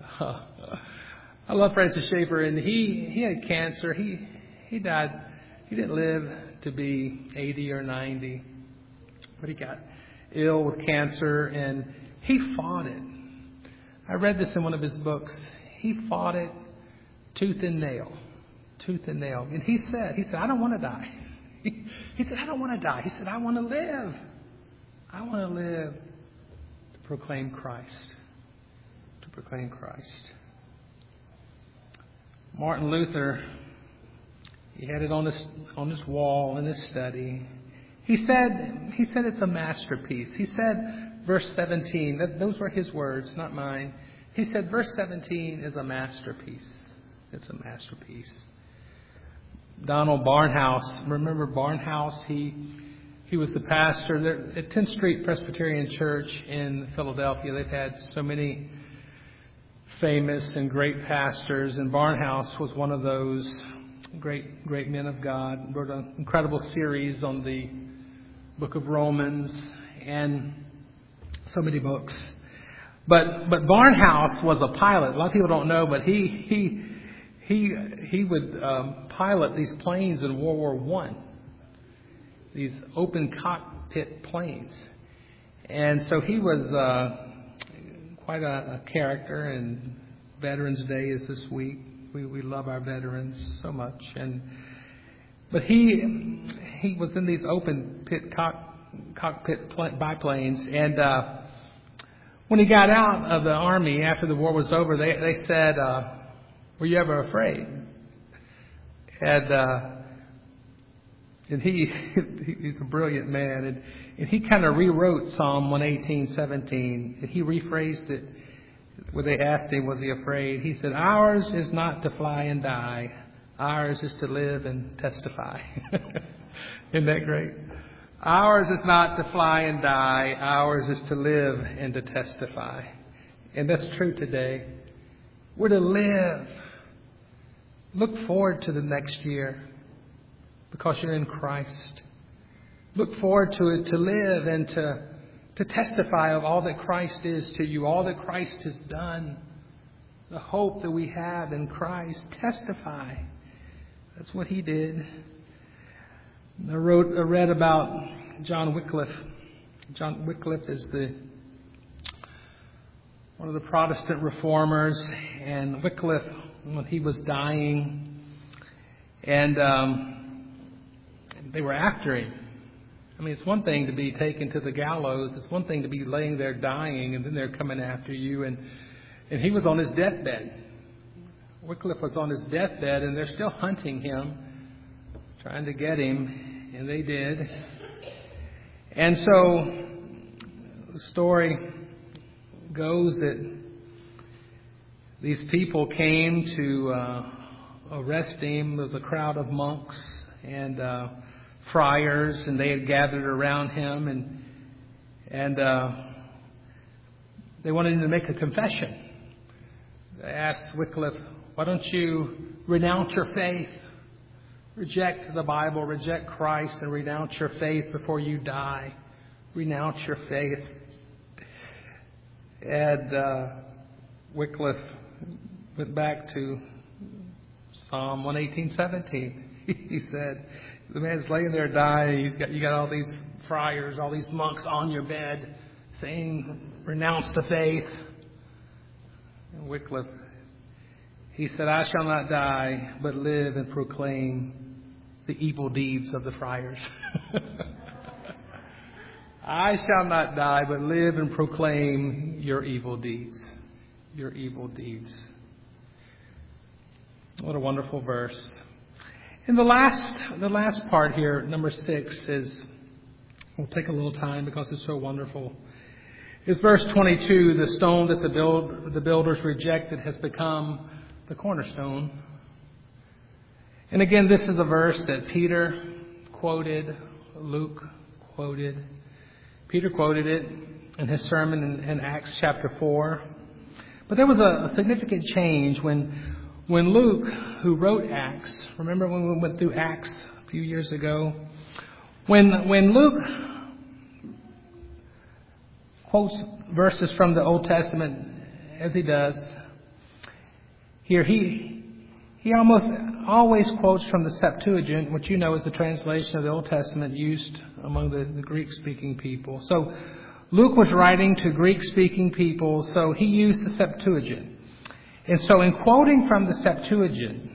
I love Francis Schaeffer, and he had cancer. He died. He didn't live to be 80 or 90, but he got ill with cancer, and he fought it. I read this in one of his books. He fought it tooth and nail. And he said, "I don't want to die." He said, "I don't want to die." He said, "I want to live. I want to live to proclaim Christ." Martin Luther, he had it on his wall in his study. He said it's a masterpiece. He said, verse 17, those were his words, not mine. He said, verse 17 is a masterpiece. It's a masterpiece. Donald Barnhouse, remember Barnhouse? He was the pastor there at 10th Street Presbyterian Church in Philadelphia. They've had so many famous and great pastors, and Barnhouse was one of those great men of God. Wrote an incredible series on the book of Romans and so many books. But Barnhouse was a pilot. A lot of people don't know, but he would pilot these planes in World War I. These open cockpit planes. And so he was quite a character, and Veterans Day is this week. We love our veterans so much. But he was in these open pit cockpit biplanes, and when he got out of the Army after the war was over, they said, were you ever afraid? And he's a brilliant man, and he kind of rewrote Psalm 118:17, and he rephrased it when they asked him, was he afraid? He said, ours is not to fly and die. Ours is to live and testify. Isn't that great? Ours is not to fly and die. Ours is to live and to testify. And that's true today. We're to live. Look forward to the next year because you're in Christ. Look forward to it, to live and to testify of all that Christ is to you, all that Christ has done, the hope that we have in Christ. Testify. That's what he did. I read about John Wycliffe. John Wycliffe is one of the Protestant reformers, and Wycliffe, when he was dying, and they were after him. I mean, it's one thing to be taken to the gallows. It's one thing to be laying there dying, and then they're coming after you. And he was on his deathbed. Wycliffe was on his deathbed, and they're still hunting him, trying to get him, and they did. And so the story goes that these people came to arrest him. There was a crowd of monks and friars, and they had gathered around him, and they wanted him to make a confession. They asked Wycliffe, why don't you renounce your faith? Reject the Bible, reject Christ, and renounce your faith before you die. Renounce your faith. And Wycliffe went back to Psalm 118:17. He said, the man's laying there dying. You got all these friars, all these monks on your bed saying, renounce the faith. And Wycliffe, he said, I shall not die, but live and proclaim the evil deeds of the friars. I shall not die, but live and proclaim your evil deeds. Your evil deeds. What a wonderful verse. And the last part here, number 6, is, we'll take a little time because it's so wonderful, is verse 22. The stone that the builders rejected has become the cornerstone. And again, this is a verse that Peter quoted, Luke quoted. Peter quoted it in his sermon in Acts chapter 4. But there was a significant change when Luke, who wrote Acts, remember when we went through Acts a few years ago? When Luke quotes verses from the Old Testament, as he does, here he almost always quotes from the Septuagint, which you know is the translation of the Old Testament used among the Greek-speaking people. So Luke was writing to Greek-speaking people, so he used the Septuagint. And so in quoting from the Septuagint,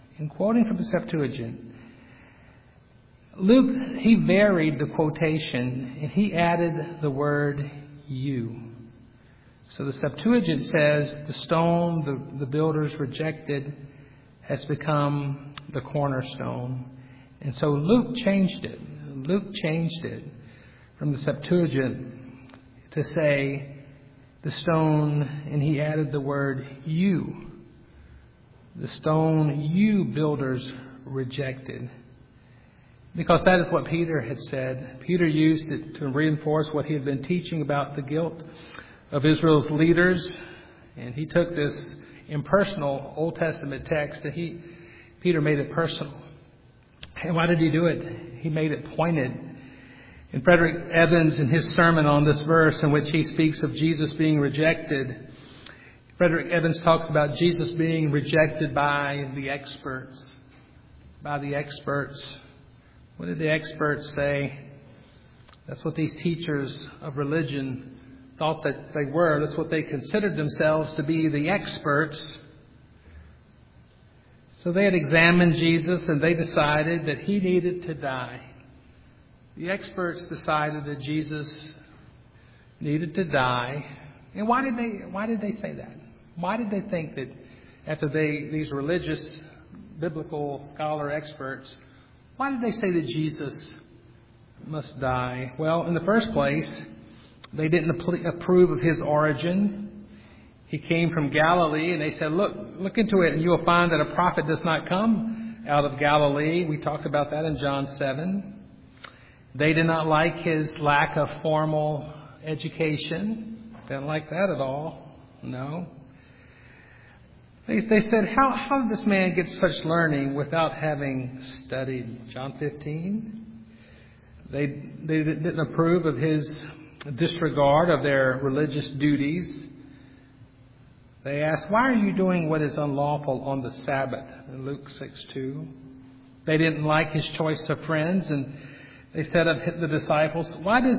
Luke, he varied the quotation and he added the word you. So the Septuagint says the stone the builders rejected has become the cornerstone. And so Luke changed it. Luke changed it from the Septuagint to say the stone, and he added the word you. The stone you builders rejected. Because that is what Peter had said. Peter used it to reinforce what he had been teaching about the guilt of Israel's leaders. And he took this impersonal Old Testament text and Peter made it personal. And why did he do it? He made it pointed. And Frederick Evans, in his sermon on this verse, in which he speaks of Jesus being rejected, Frederick Evans talks about Jesus being rejected by the experts. By the experts. What did the experts say? That's what these teachers of religion thought that they were. That's what they considered themselves to be, the experts. So they had examined Jesus and they decided that he needed to die. The experts decided that Jesus needed to die. And why did they say that? Why did they think that after these religious, biblical scholar experts, why did they say that Jesus must die? Well, in the first place, they didn't approve of his origin. He came from Galilee, and they said, look into it, and you will find that a prophet does not come out of Galilee. We talked about that in John 7. They did not like his lack of formal education. Didn't like that at all. No. They said, how did this man get such learning without having studied? John 15. They didn't approve of his disregard of their religious duties. They asked, why are you doing what is unlawful on the Sabbath? In Luke 6:2. They didn't like his choice of friends, and they said of the disciples, why does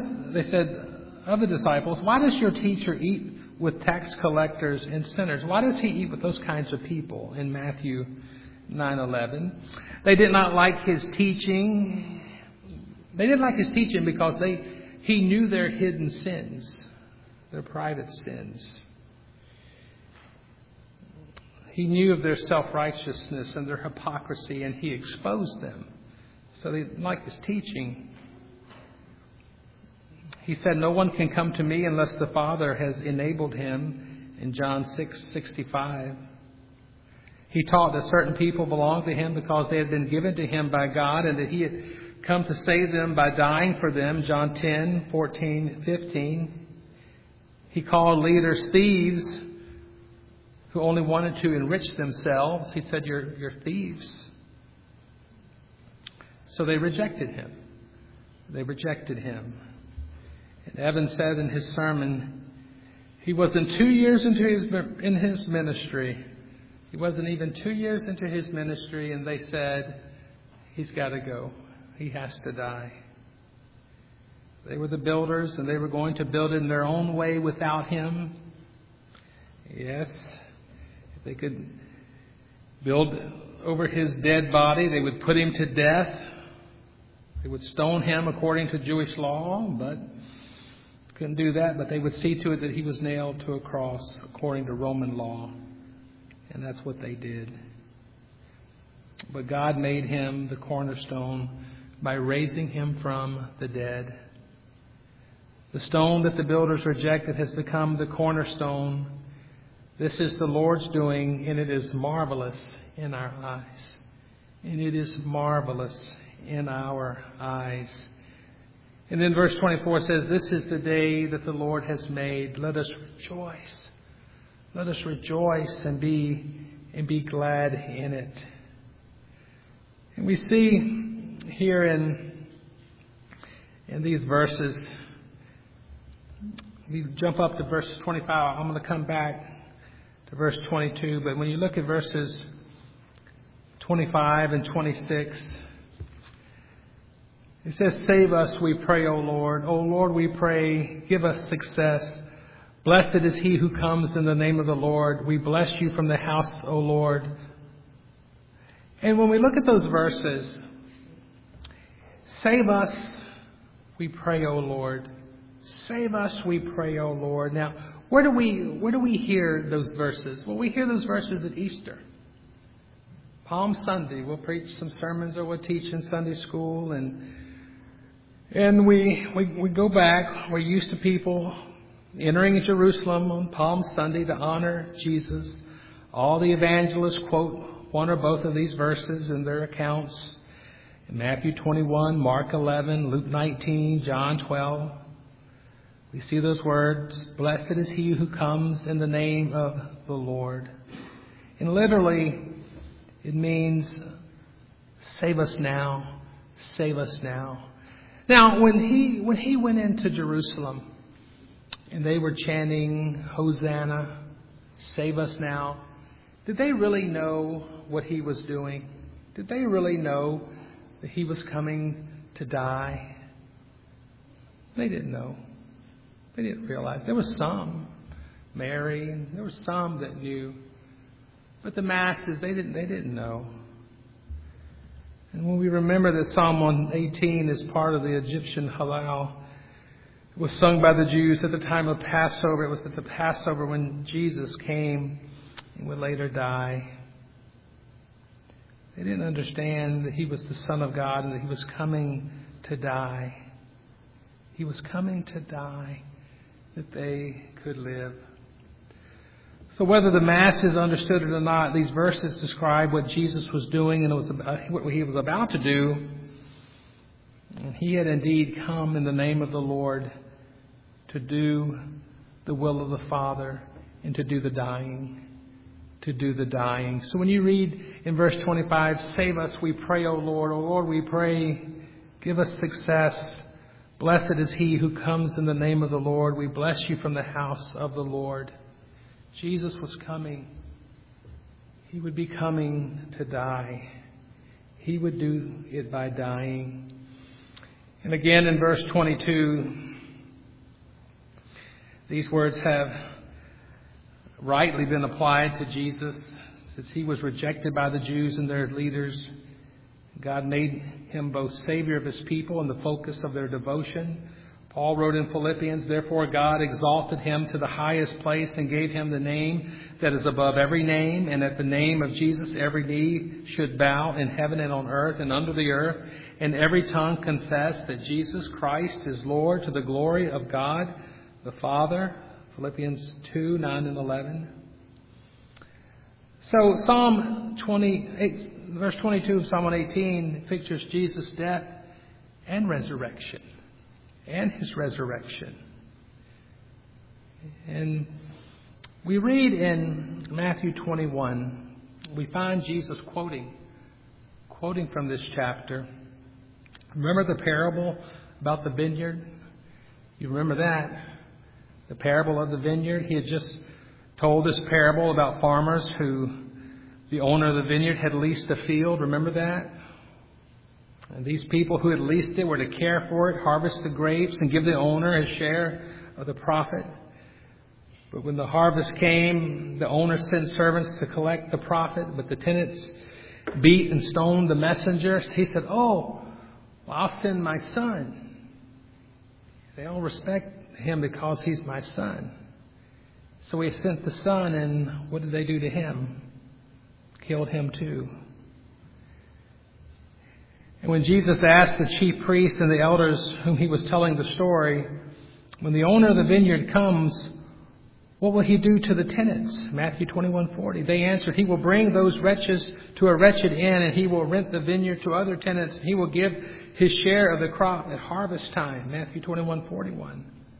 your teacher eat with tax collectors and sinners? Why does he eat with those kinds of people? In Matthew 9:11. They did not like his teaching. They didn't like his teaching because he knew their hidden sins, their private sins. He knew of their self-righteousness and their hypocrisy, and he exposed them. So they didn't like his teaching. He said, no one can come to me unless the Father has enabled him, in John 6:65. He taught that certain people belonged to him because they had been given to him by God, and that he had come to save them by dying for them, John 10:14-15. He called leaders thieves who only wanted to enrich themselves. He said, you're thieves. So they rejected him. They rejected him. And Evan said in his sermon, he wasn't 2 years into his ministry. He wasn't even 2 years into his ministry, and they said, he's got to go. He has to die. They were the builders, and they were going to build it in their own way without him. Yes, if they could build over his dead body, they would put him to death. They would stone him according to Jewish law, but couldn't do that. But they would see to it that he was nailed to a cross according to Roman law. And that's what they did. But God made him the cornerstone by raising him from the dead. The stone that the builders rejected has become the cornerstone. This is the Lord's doing, and it is marvelous in our eyes. And it is marvelous in our eyes. And then verse 24 says, this is the day that the Lord has made. Let us rejoice. Let us rejoice and be glad in it. And we see here in these verses, we jump up to verse 25. I'm going to come back to verse 22. But when you look at verses 25 and 26, it says, save us, we pray, O Lord. O Lord, we pray, give us success. Blessed is he who comes in the name of the Lord. We bless you from the house, O Lord. And when we look at those verses, save us, we pray, O Lord. Save us, we pray, O Lord. Now, where do we hear those verses? Well, we hear those verses at Easter. Palm Sunday, we'll preach some sermons or we'll teach in Sunday school, and we go back. We're used to people entering Jerusalem on Palm Sunday to honor Jesus. All the evangelists quote one or both of these verses in their accounts. In Matthew 21, Mark 11, Luke 19, John 12. We see those words, blessed is he who comes in the name of the Lord. And literally, it means save us now, save us now. Now, when he went into Jerusalem and they were chanting, Hosanna, save us now, did they really know what he was doing? Did they really know that he was coming to die? They didn't know. They didn't realize. There was some, Mary, and there were some that knew. But the masses, they didn't know. And when we remember that Psalm 118 is part of the Egyptian Hallel, it was sung by the Jews at the time of Passover. It was at the Passover when Jesus came and would later die. They didn't understand that he was the Son of God and that he was coming to die. He was coming to die that they could live. So whether the masses understood it or not, these verses describe what Jesus was doing and what he was about to do. And he had indeed come in the name of the Lord to do the will of the Father and to do the dying. To do the dying. So when you read in verse 25, save us, we pray, O Lord. O Lord, we pray, give us success. Blessed is he who comes in the name of the Lord. We bless you from the house of the Lord. Jesus was coming. He would be coming to die. He would do it by dying. And again in verse 22, these words have rightly been applied to Jesus. Since he was rejected by the Jews and their leaders, God made him both Savior of his people and the focus of their devotion. Paul wrote in Philippians, therefore God exalted him to the highest place and gave him the name that is above every name, and at the name of Jesus every knee should bow in heaven and on earth and under the earth, and every tongue confess that Jesus Christ is Lord, to the glory of God the Father. Philippians 2, 9 and 11. So Psalm 28, verse 22 of Psalm 118 pictures Jesus' death and resurrection. And his resurrection. And we read in Matthew 21, we find Jesus quoting from this chapter. Remember the parable about the vineyard? You remember that? The parable of the vineyard. He had just told this parable about farmers who, the owner of the vineyard had leased a field. Remember that? And these people who had leased it were to care for it, harvest the grapes, and give the owner his share of the profit. But when the harvest came, the owner sent servants to collect the profit, but the tenants beat and stoned the messengers. He said, well, I'll send my son. They all respect him because he's my son. So he sent the son, and what did they do to him? Killed him too. And when Jesus asked the chief priests and the elders whom he was telling the story, when the owner of the vineyard comes, what will he do to the tenants? Matthew 21:40. They answered, he will bring those wretches to a wretched inn, and he will rent the vineyard to other tenants. He will give his share of the crop at harvest time. Matthew 21:41.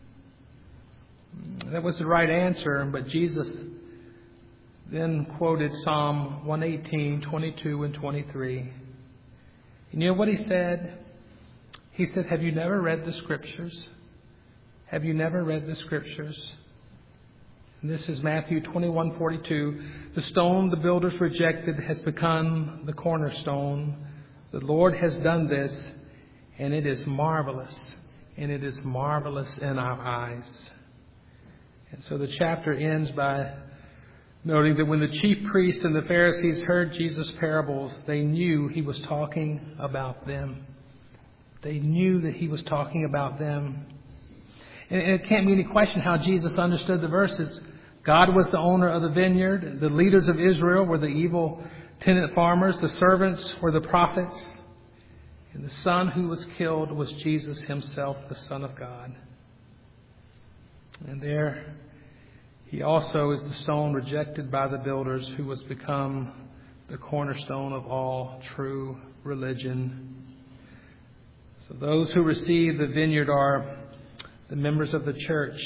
That was the right answer, but Jesus then quoted Psalm 118, 22 and 23. You know what he said? He said, have you never read the Scriptures? Have you never read the Scriptures? And this is Matthew 21:42. The stone the builders rejected has become the cornerstone. The Lord has done this, and it is marvelous. And it is marvelous in our eyes. And so the chapter ends by noting that when the chief priests and the Pharisees heard Jesus' parables, they knew he was talking about them. They knew that he was talking about them. And it can't be any question how Jesus understood the verses. God was the owner of the vineyard. The leaders of Israel were the evil tenant farmers. The servants were the prophets. And the son who was killed was Jesus himself, the Son of God. And there he also is the stone rejected by the builders, who was become the cornerstone of all true religion. So those who receive the vineyard are the members of the church,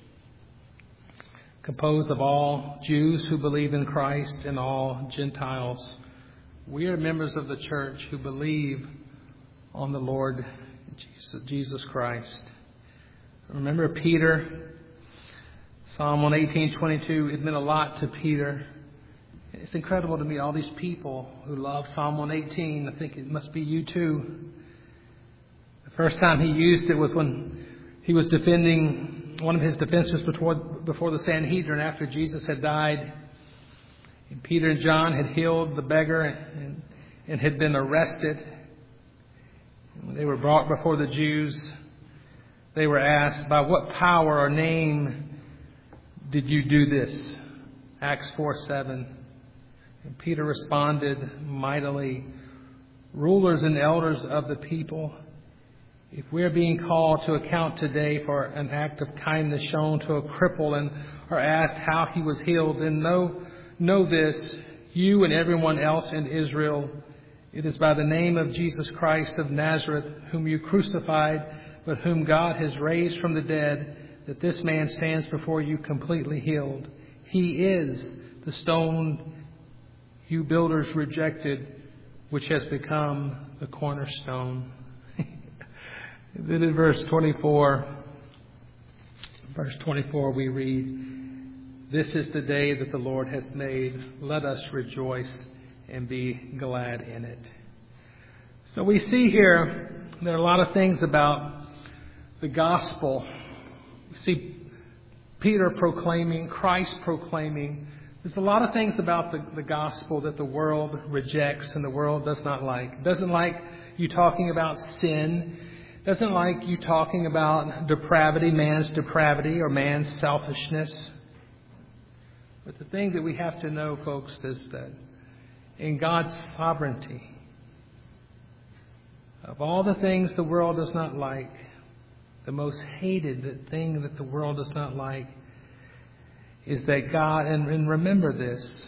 composed of all Jews who believe in Christ and all Gentiles. We are members of the church who believe on the Lord Jesus Christ. Remember Peter? Psalm 118:22, it meant a lot to Peter. It's incredible to meet all these people who love Psalm 118. I think it must be you too. The first time he used it was when He was defending one of his defenses before the Sanhedrin after Jesus had died. And Peter and John had healed the beggar and had been arrested. When they were brought before the Jews, they were asked, by what power or name did you do this? Acts 4:7. And Peter responded mightily, rulers and elders of the people, if we are being called to account today for an act of kindness shown to a cripple and are asked how he was healed, then know this, you and everyone else in Israel, it is by the name of Jesus Christ of Nazareth, whom you crucified, but whom God has raised from the dead, that this man stands before you completely healed. He is the stone you builders rejected, which has become the cornerstone. Then in verse 24, we read, this is the day that the Lord has made. Let us rejoice and be glad in it. So we see here there are a lot of things about the gospel. We see Peter proclaiming, Christ proclaiming. There's a lot of things about the gospel that the world rejects and the world does not like. It doesn't like you talking about sin. It doesn't like you talking about depravity, man's depravity or man's selfishness. But the thing that we have to know, folks, is that in God's sovereignty, of all the things the world does not like, the most hated thing that the world does not like is that God, and remember this,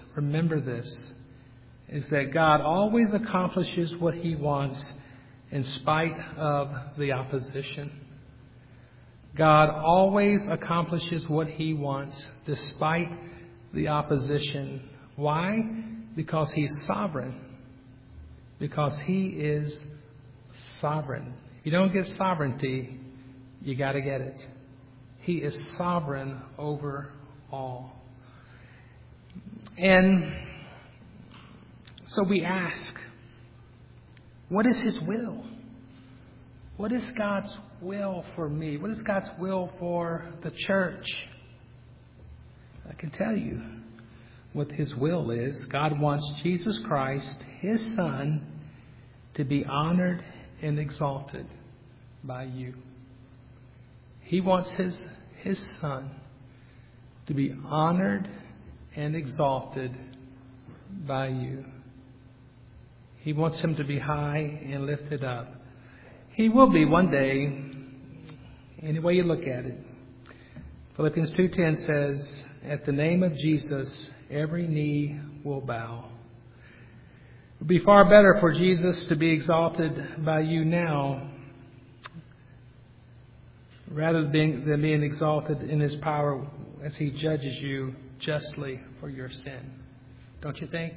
is that God always accomplishes what He wants in spite of the opposition. God always accomplishes what He wants despite the opposition. Why? Because He's sovereign. Because He is sovereign. If you don't get sovereignty, you got to get it. He is sovereign over all. And so we ask, what is His will? What is God's will for me? What is God's will for the church? I can tell you what His will is. God wants Jesus Christ, His Son, to be honored and exalted by you. He wants His Son to be honored and exalted by you. He wants Him to be high and lifted up. He will be one day, any way you look at it. Philippians 2:10 says, at the name of Jesus, every knee will bow. It would be far better for Jesus to be exalted by you now rather than being exalted in His power as He judges you justly for your sin. Don't you think?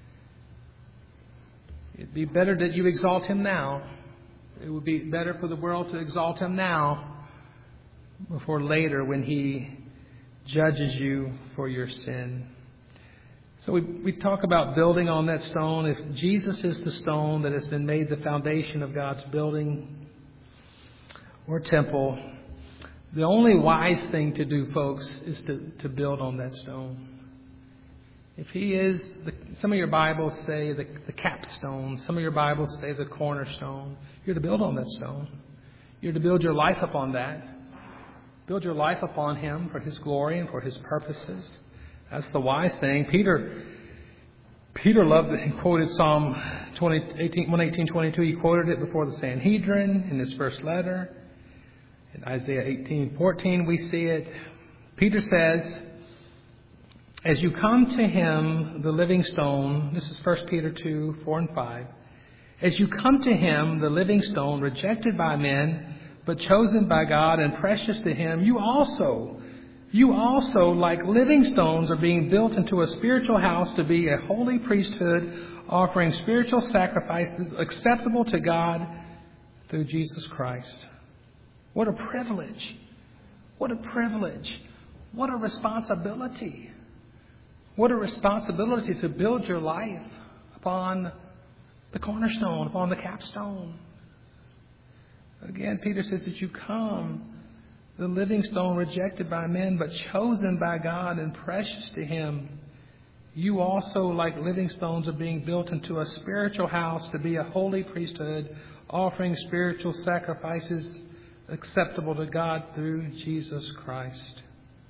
It'd be better that you exalt Him now. It would be better for the world to exalt Him now before later when He judges you for your sin. So we talk about building on that stone. If Jesus is the stone that has been made the foundation of God's building or temple, the only wise thing to do, folks, is to build on that stone. If He is, some of your Bibles say the capstone. Some of your Bibles say the cornerstone. You're to build on that stone. You're to build your life upon that. Build your life upon Him for His glory and for His purposes. That's the wise thing. Peter loved it. He quoted Psalm 118:22. He quoted it before the Sanhedrin in his first letter. In Isaiah 18:14 we see it. Peter says, as you come to Him, the living stone, this is 1 Peter 2:4-5. As you come to Him, the living stone, rejected by men, but chosen by God and precious to Him, you also, like living stones, are being built into a spiritual house to be a holy priesthood, offering spiritual sacrifices acceptable to God through Jesus Christ. What a privilege. What a privilege. What a responsibility. What a responsibility to build your life upon the cornerstone, upon the capstone. Again, Peter says that you come the living stone rejected by men, but chosen by God and precious to Him. You also, like living stones, are being built into a spiritual house to be a holy priesthood, offering spiritual sacrifices acceptable to God through Jesus Christ.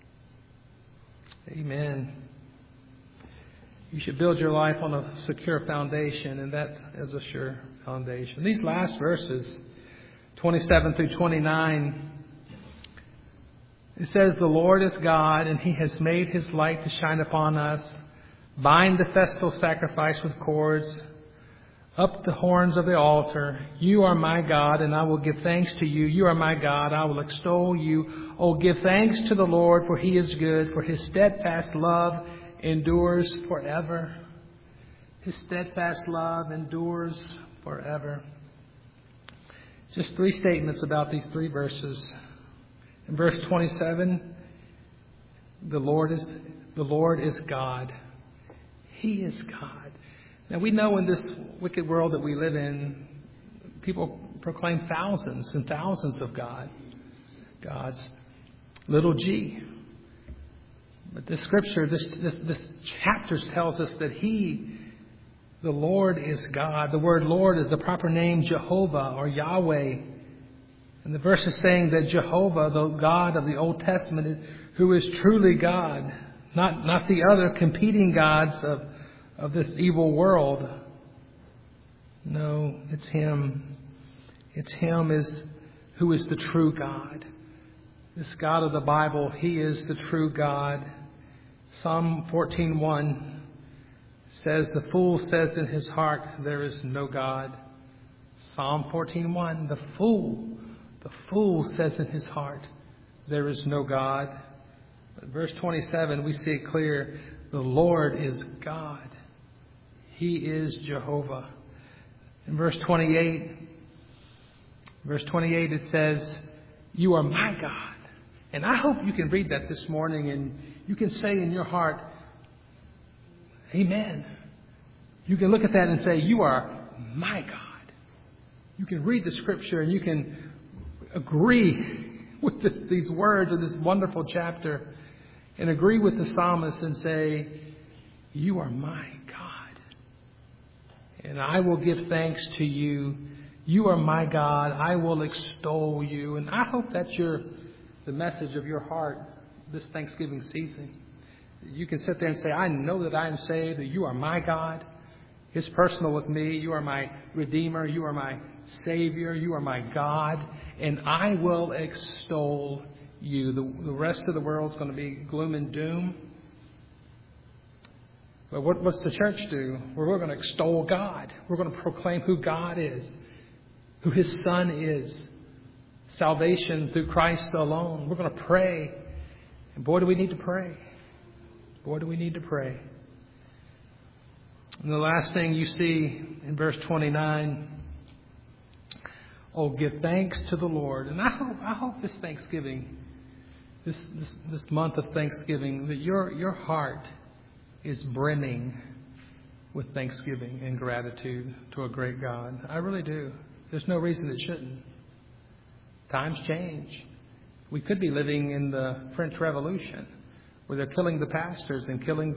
Amen. You should build your life on a secure foundation, and that is a sure foundation. These last verses, 27 through 29, it says, "The Lord is God, and He has made His light to shine upon us. Bind the festal sacrifice with cords up the horns of the altar. You are my God, and I will give thanks to you. You are my God, I will extol you. Oh, give thanks to the Lord, for He is good, for His steadfast love endures forever." His steadfast love endures forever. Just 3 statements about these 3 verses. In verse 27, the Lord is God. He is God. Now we know in this wicked world that we live in, people proclaim thousands and thousands of gods, little g. But this scripture, this chapter tells us that the Lord is God. The word Lord is the proper name Jehovah or Yahweh. And the verse is saying that Jehovah, the God of the Old Testament, who is truly God, not the other competing gods of this evil world. No, it's Him. It's Him who is the true God. This God of the Bible, He is the true God. Psalm 14:1 says, "The fool says in his heart, there is no God." Psalm 14:1, the fool says in his heart, there is no God. But verse 27, we see it clear. The Lord is God. He is Jehovah. In verse 28, it says, "You are my God." And I hope you can read that this morning and you can say in your heart, Amen. You can look at that and say, "You are my God." You can read the scripture and you can agree with these words of this wonderful chapter and agree with the psalmist and say, "You are my God. And I will give thanks to you. You are my God. I will extol you." And I hope that's the message of your heart this Thanksgiving season. You can sit there and say, "I know that I am saved, that you are my God. It's personal with me. You are my Redeemer. You are my Savior. You are my God. And I will extol you." The rest of the world is going to be gloom and doom. But what's the church do? We're going to extol God. We're going to proclaim who God is, who His Son is, salvation through Christ alone. We're going to pray. And boy, do we need to pray. Boy, do we need to pray. And the last thing you see in verse 29, "Oh, give thanks to the Lord." And I hope this Thanksgiving, this month of Thanksgiving, that your heart is brimming with thanksgiving and gratitude to a great God. I really do. There's no reason it shouldn't. Times change. We could be living in the French Revolution, where they're killing the pastors and killing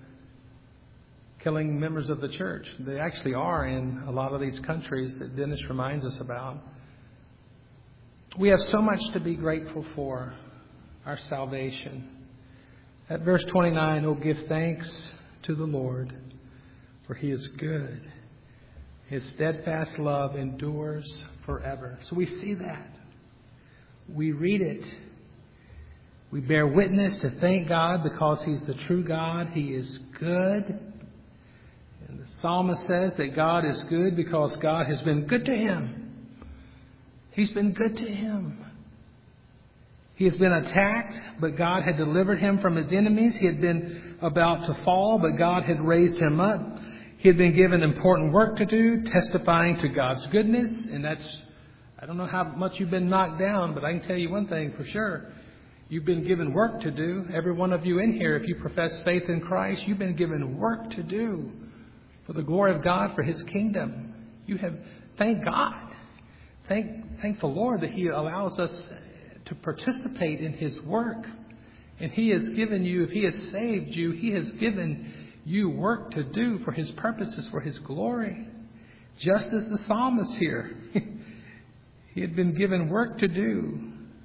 members of the church. They actually are in a lot of these countries that Dennis reminds us about. We have so much to be grateful for, our salvation. At verse 29, "Oh, give thanks to the Lord, for He is good. His steadfast love endures forever." So we see that. We read it. We bear witness to thank God because He's the true God. He is good. And the psalmist says that God is good because God has been good to him. He's been good to him. He has been attacked, but God had delivered him from his enemies. He had been about to fall, but God had raised him up. He had been given important work to do, testifying to God's goodness. And I don't know how much you've been knocked down, but I can tell you one thing for sure. You've been given work to do. Every one of you in here, if you profess faith in Christ, you've been given work to do for the glory of God, for His kingdom. You have, thank God. Thank the Lord that He allows us to participate in His work. And He has given you, if He has saved you, He has given you work to do for His purposes, for His glory. Just as the psalmist here. He had been given work to do.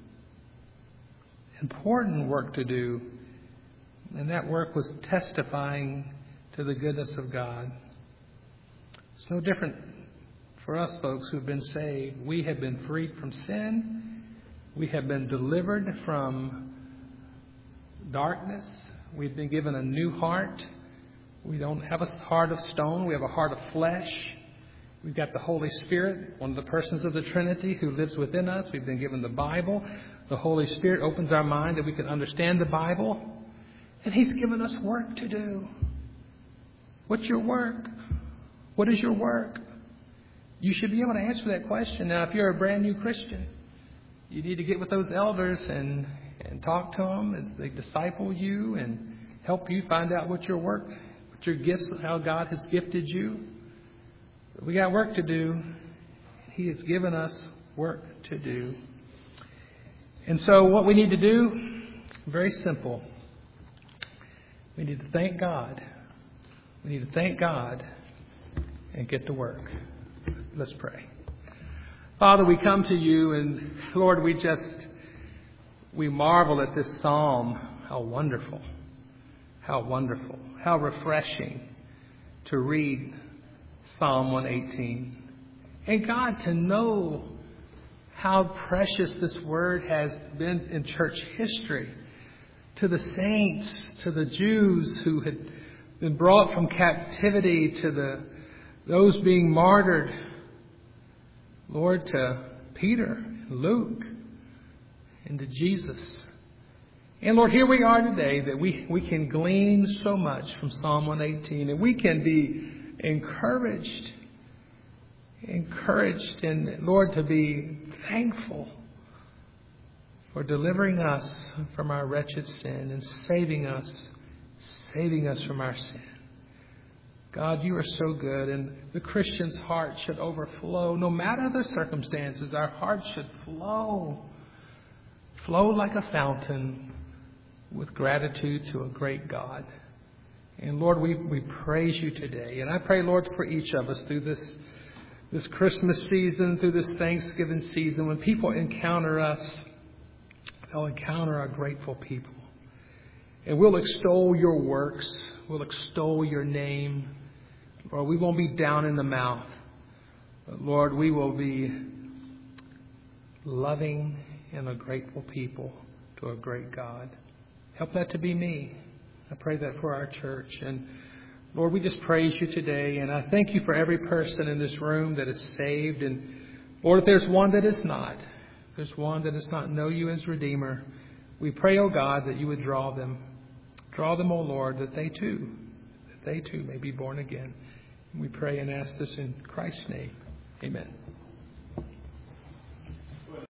Important work to do. And that work was testifying to the goodness of God. It's no different for us folks who have been saved. We have been freed from sin. We have been delivered from darkness. We've been given a new heart. We don't have a heart of stone. We have a heart of flesh. We've got the Holy Spirit, one of the persons of the Trinity, who lives within us. We've been given the Bible. The Holy Spirit opens our mind that we can understand the Bible. And He's given us work to do. What's your work? What is your work? You should be able to answer that question. Now, if you're a brand new Christian, you need to get with those elders and talk to them as they disciple you and help you find out what your work, what your gifts, how God has gifted you. But we got work to do. He has given us work to do. And so what we need to do, very simple. We need to thank God. We need to thank God and get to work. Let's pray. Father, we come to you, and Lord, we marvel at this psalm. How wonderful, how refreshing to read Psalm 118. And God, to know how precious this word has been in church history to the saints, to the Jews who had been brought from captivity, to those being martyred, Lord, to Peter and Luke and to Jesus. And Lord, here we are today that we can glean so much from Psalm 118, and we can be encouraged and Lord, to be thankful for delivering us from our wretched sin and saving us from our sin. God, you are so good, and the Christian's heart should overflow. No matter the circumstances, our heart should flow like a fountain with gratitude to a great God. And Lord, we praise you today. And I pray, Lord, for each of us through this Christmas season, through this Thanksgiving season, when people encounter us, they'll encounter a grateful people. And we'll extol your works. We'll extol your name. Lord, we won't be down in the mouth. But Lord, we will be loving and a grateful people to a great God. Help that to be me. I pray that for our church. And Lord, we just praise you today. And I thank you for every person in this room that is saved. And Lord, if there's one that is not, if there's one that does not know you as Redeemer, we pray, oh God, that you would draw them. Draw them, oh Lord, that they too may be born again. And we pray and ask this in Christ's name. Amen.